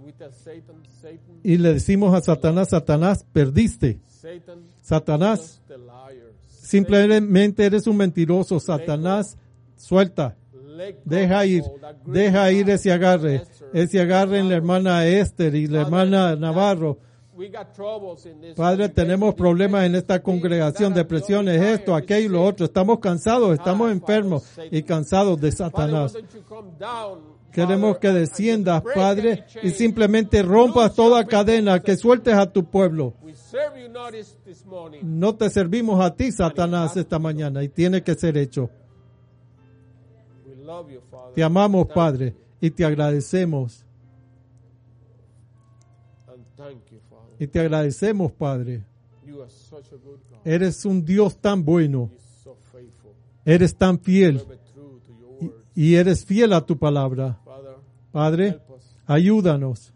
y le decimos a Satanás, Satanás, perdiste. Satanás, simplemente eres un mentiroso. Satanás, suelta. Deja ir, deja ir ese agarre, ese agarre en la hermana Esther y la hermana Navarro. we got troubles in this Padre, tenemos problemas en esta congregación, depresiones, esto, aquello y lo otro. Estamos cansados, estamos enfermos y cansados de Satanás. Queremos que desciendas, Padre, y simplemente rompas toda cadena, que sueltes a tu pueblo. No te servimos a ti, Satanás, esta mañana, y tiene que ser hecho. Te amamos, Padre, y te agradecemos. Y te agradecemos, Padre. Eres un Dios tan bueno. Eres tan fiel. Y, y eres fiel a tu palabra. Padre, ayúdanos.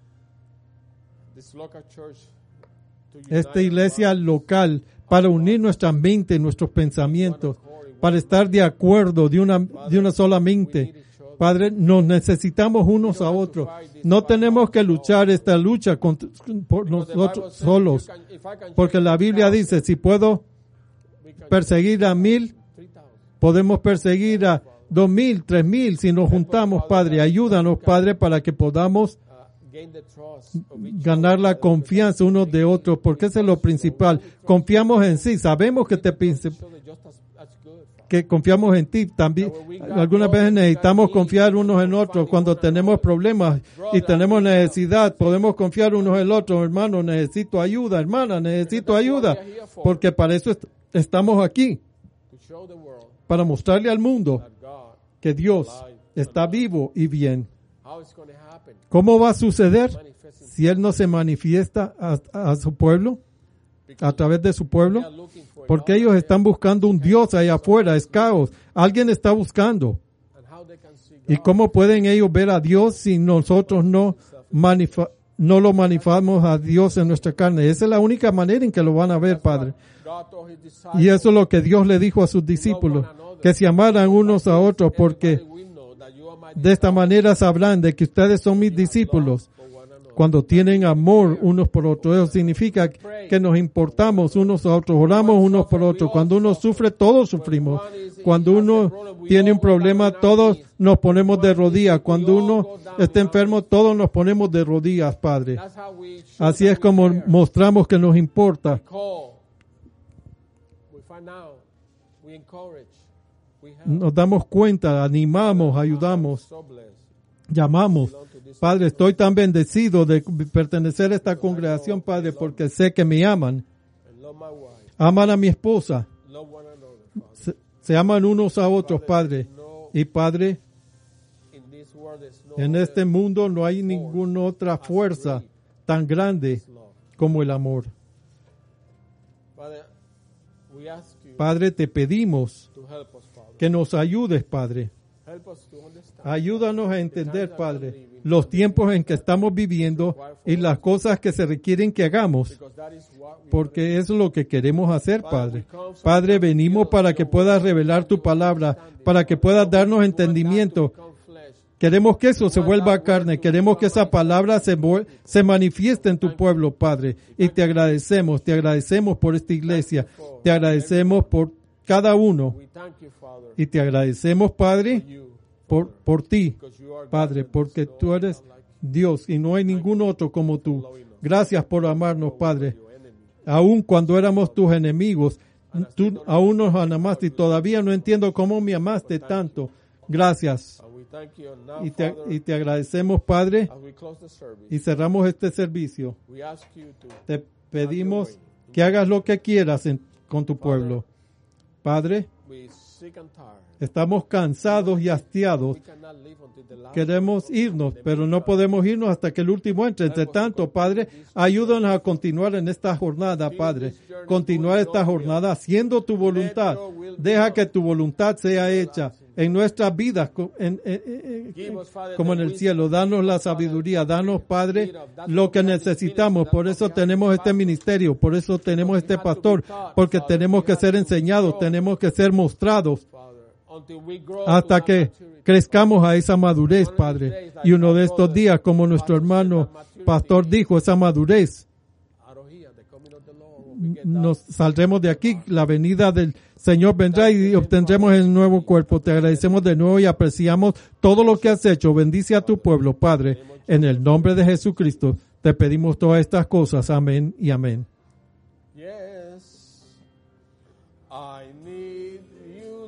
Esta iglesia local, para unir nuestra mente, nuestros pensamientos, para estar de acuerdo de una, de una sola mente. Padre, nos necesitamos unos a otros. No tenemos que luchar esta lucha contra, por nosotros solos. Porque la Biblia dice, si puedo perseguir a mil, podemos perseguir a dos mil, tres mil, si nos juntamos, Padre. Ayúdanos, Padre, para que podamos ganar la confianza unos de otros, porque eso es lo principal. Confiamos en sí, sabemos que te que confiamos en ti. También algunas veces necesitamos confiar unos en otros cuando tenemos problemas y tenemos necesidad. Podemos confiar unos en otros. Hermano, necesito ayuda. Hermana, necesito ayuda. Porque para eso est- estamos aquí. Para mostrarle al mundo que Dios está vivo y bien. ¿Cómo va a suceder si Él no se manifiesta a, a su pueblo? A través de su pueblo. Porque ellos están buscando un Dios allá afuera, es caos. Alguien está buscando. ¿Y cómo pueden ellos ver a Dios si nosotros no, manifa- no lo manifestamos a Dios en nuestra carne? Esa es la única manera en que lo van a ver, Padre. Y eso es lo que Dios le dijo a sus discípulos, que se amaran unos a otros, porque de esta manera sabrán de que ustedes son mis discípulos. Cuando tienen amor unos por otros, eso significa que nos importamos unos a otros, oramos unos por otros. Cuando uno sufre, todos sufrimos. Cuando uno tiene un problema, todos nos ponemos de rodillas. Cuando uno está enfermo, todos nos ponemos de rodillas, Padre. Así es como mostramos que nos importa. Nos damos cuenta, animamos, ayudamos, llamamos. Padre, estoy tan bendecido de pertenecer a esta congregación, Padre, porque sé que me aman. Aman a mi esposa. Se, se aman unos a otros, Padre. Y Padre, en este mundo no hay ninguna otra fuerza tan grande como el amor. Padre, te pedimos que nos ayudes, Padre. Ayúdanos a entender, Padre, los tiempos en que estamos viviendo y las cosas que se requieren que hagamos, porque eso es lo que queremos hacer, Padre. Padre, venimos para que puedas revelar tu palabra, para que puedas darnos entendimiento. Queremos que eso se vuelva carne, queremos que esa palabra se, se manifieste en tu pueblo, Padre. Y te agradecemos, te agradecemos por esta iglesia, te agradecemos por cada uno. Y te agradecemos, Padre, por, por ti, Padre, porque tú eres Dios y no hay ningún otro como tú. Gracias por amarnos, Padre. Aun cuando éramos tus enemigos, tú aún nos amaste y todavía no entiendo cómo me amaste tanto. Gracias. Y te, y te agradecemos, Padre, y cerramos este servicio. Te pedimos que hagas lo que quieras en, con tu pueblo. Padre, estamos cansados y hastiados. Queremos irnos, pero no podemos irnos hasta que el último entre. Entre tanto, Padre, ayúdanos a continuar en esta jornada, Padre. Continuar esta jornada haciendo tu voluntad. Deja que tu voluntad sea hecha en nuestras vidas en, en, en, en, como en el cielo. Danos la sabiduría. Danos, Padre, lo que necesitamos. Por eso tenemos este ministerio. Por eso tenemos este pastor. Porque tenemos que ser enseñados. Tenemos que ser mostrados hasta que crezcamos a esa madurez, Padre. Y uno de estos días, como nuestro hermano pastor dijo, esa madurez, nos saldremos de aquí. La venida del Señor vendrá y obtendremos el nuevo cuerpo. Te agradecemos de nuevo y apreciamos todo lo que has hecho. Bendice a tu pueblo, Padre, en el nombre de Jesucristo. Te pedimos todas estas cosas. Amén y amén. Yes, I need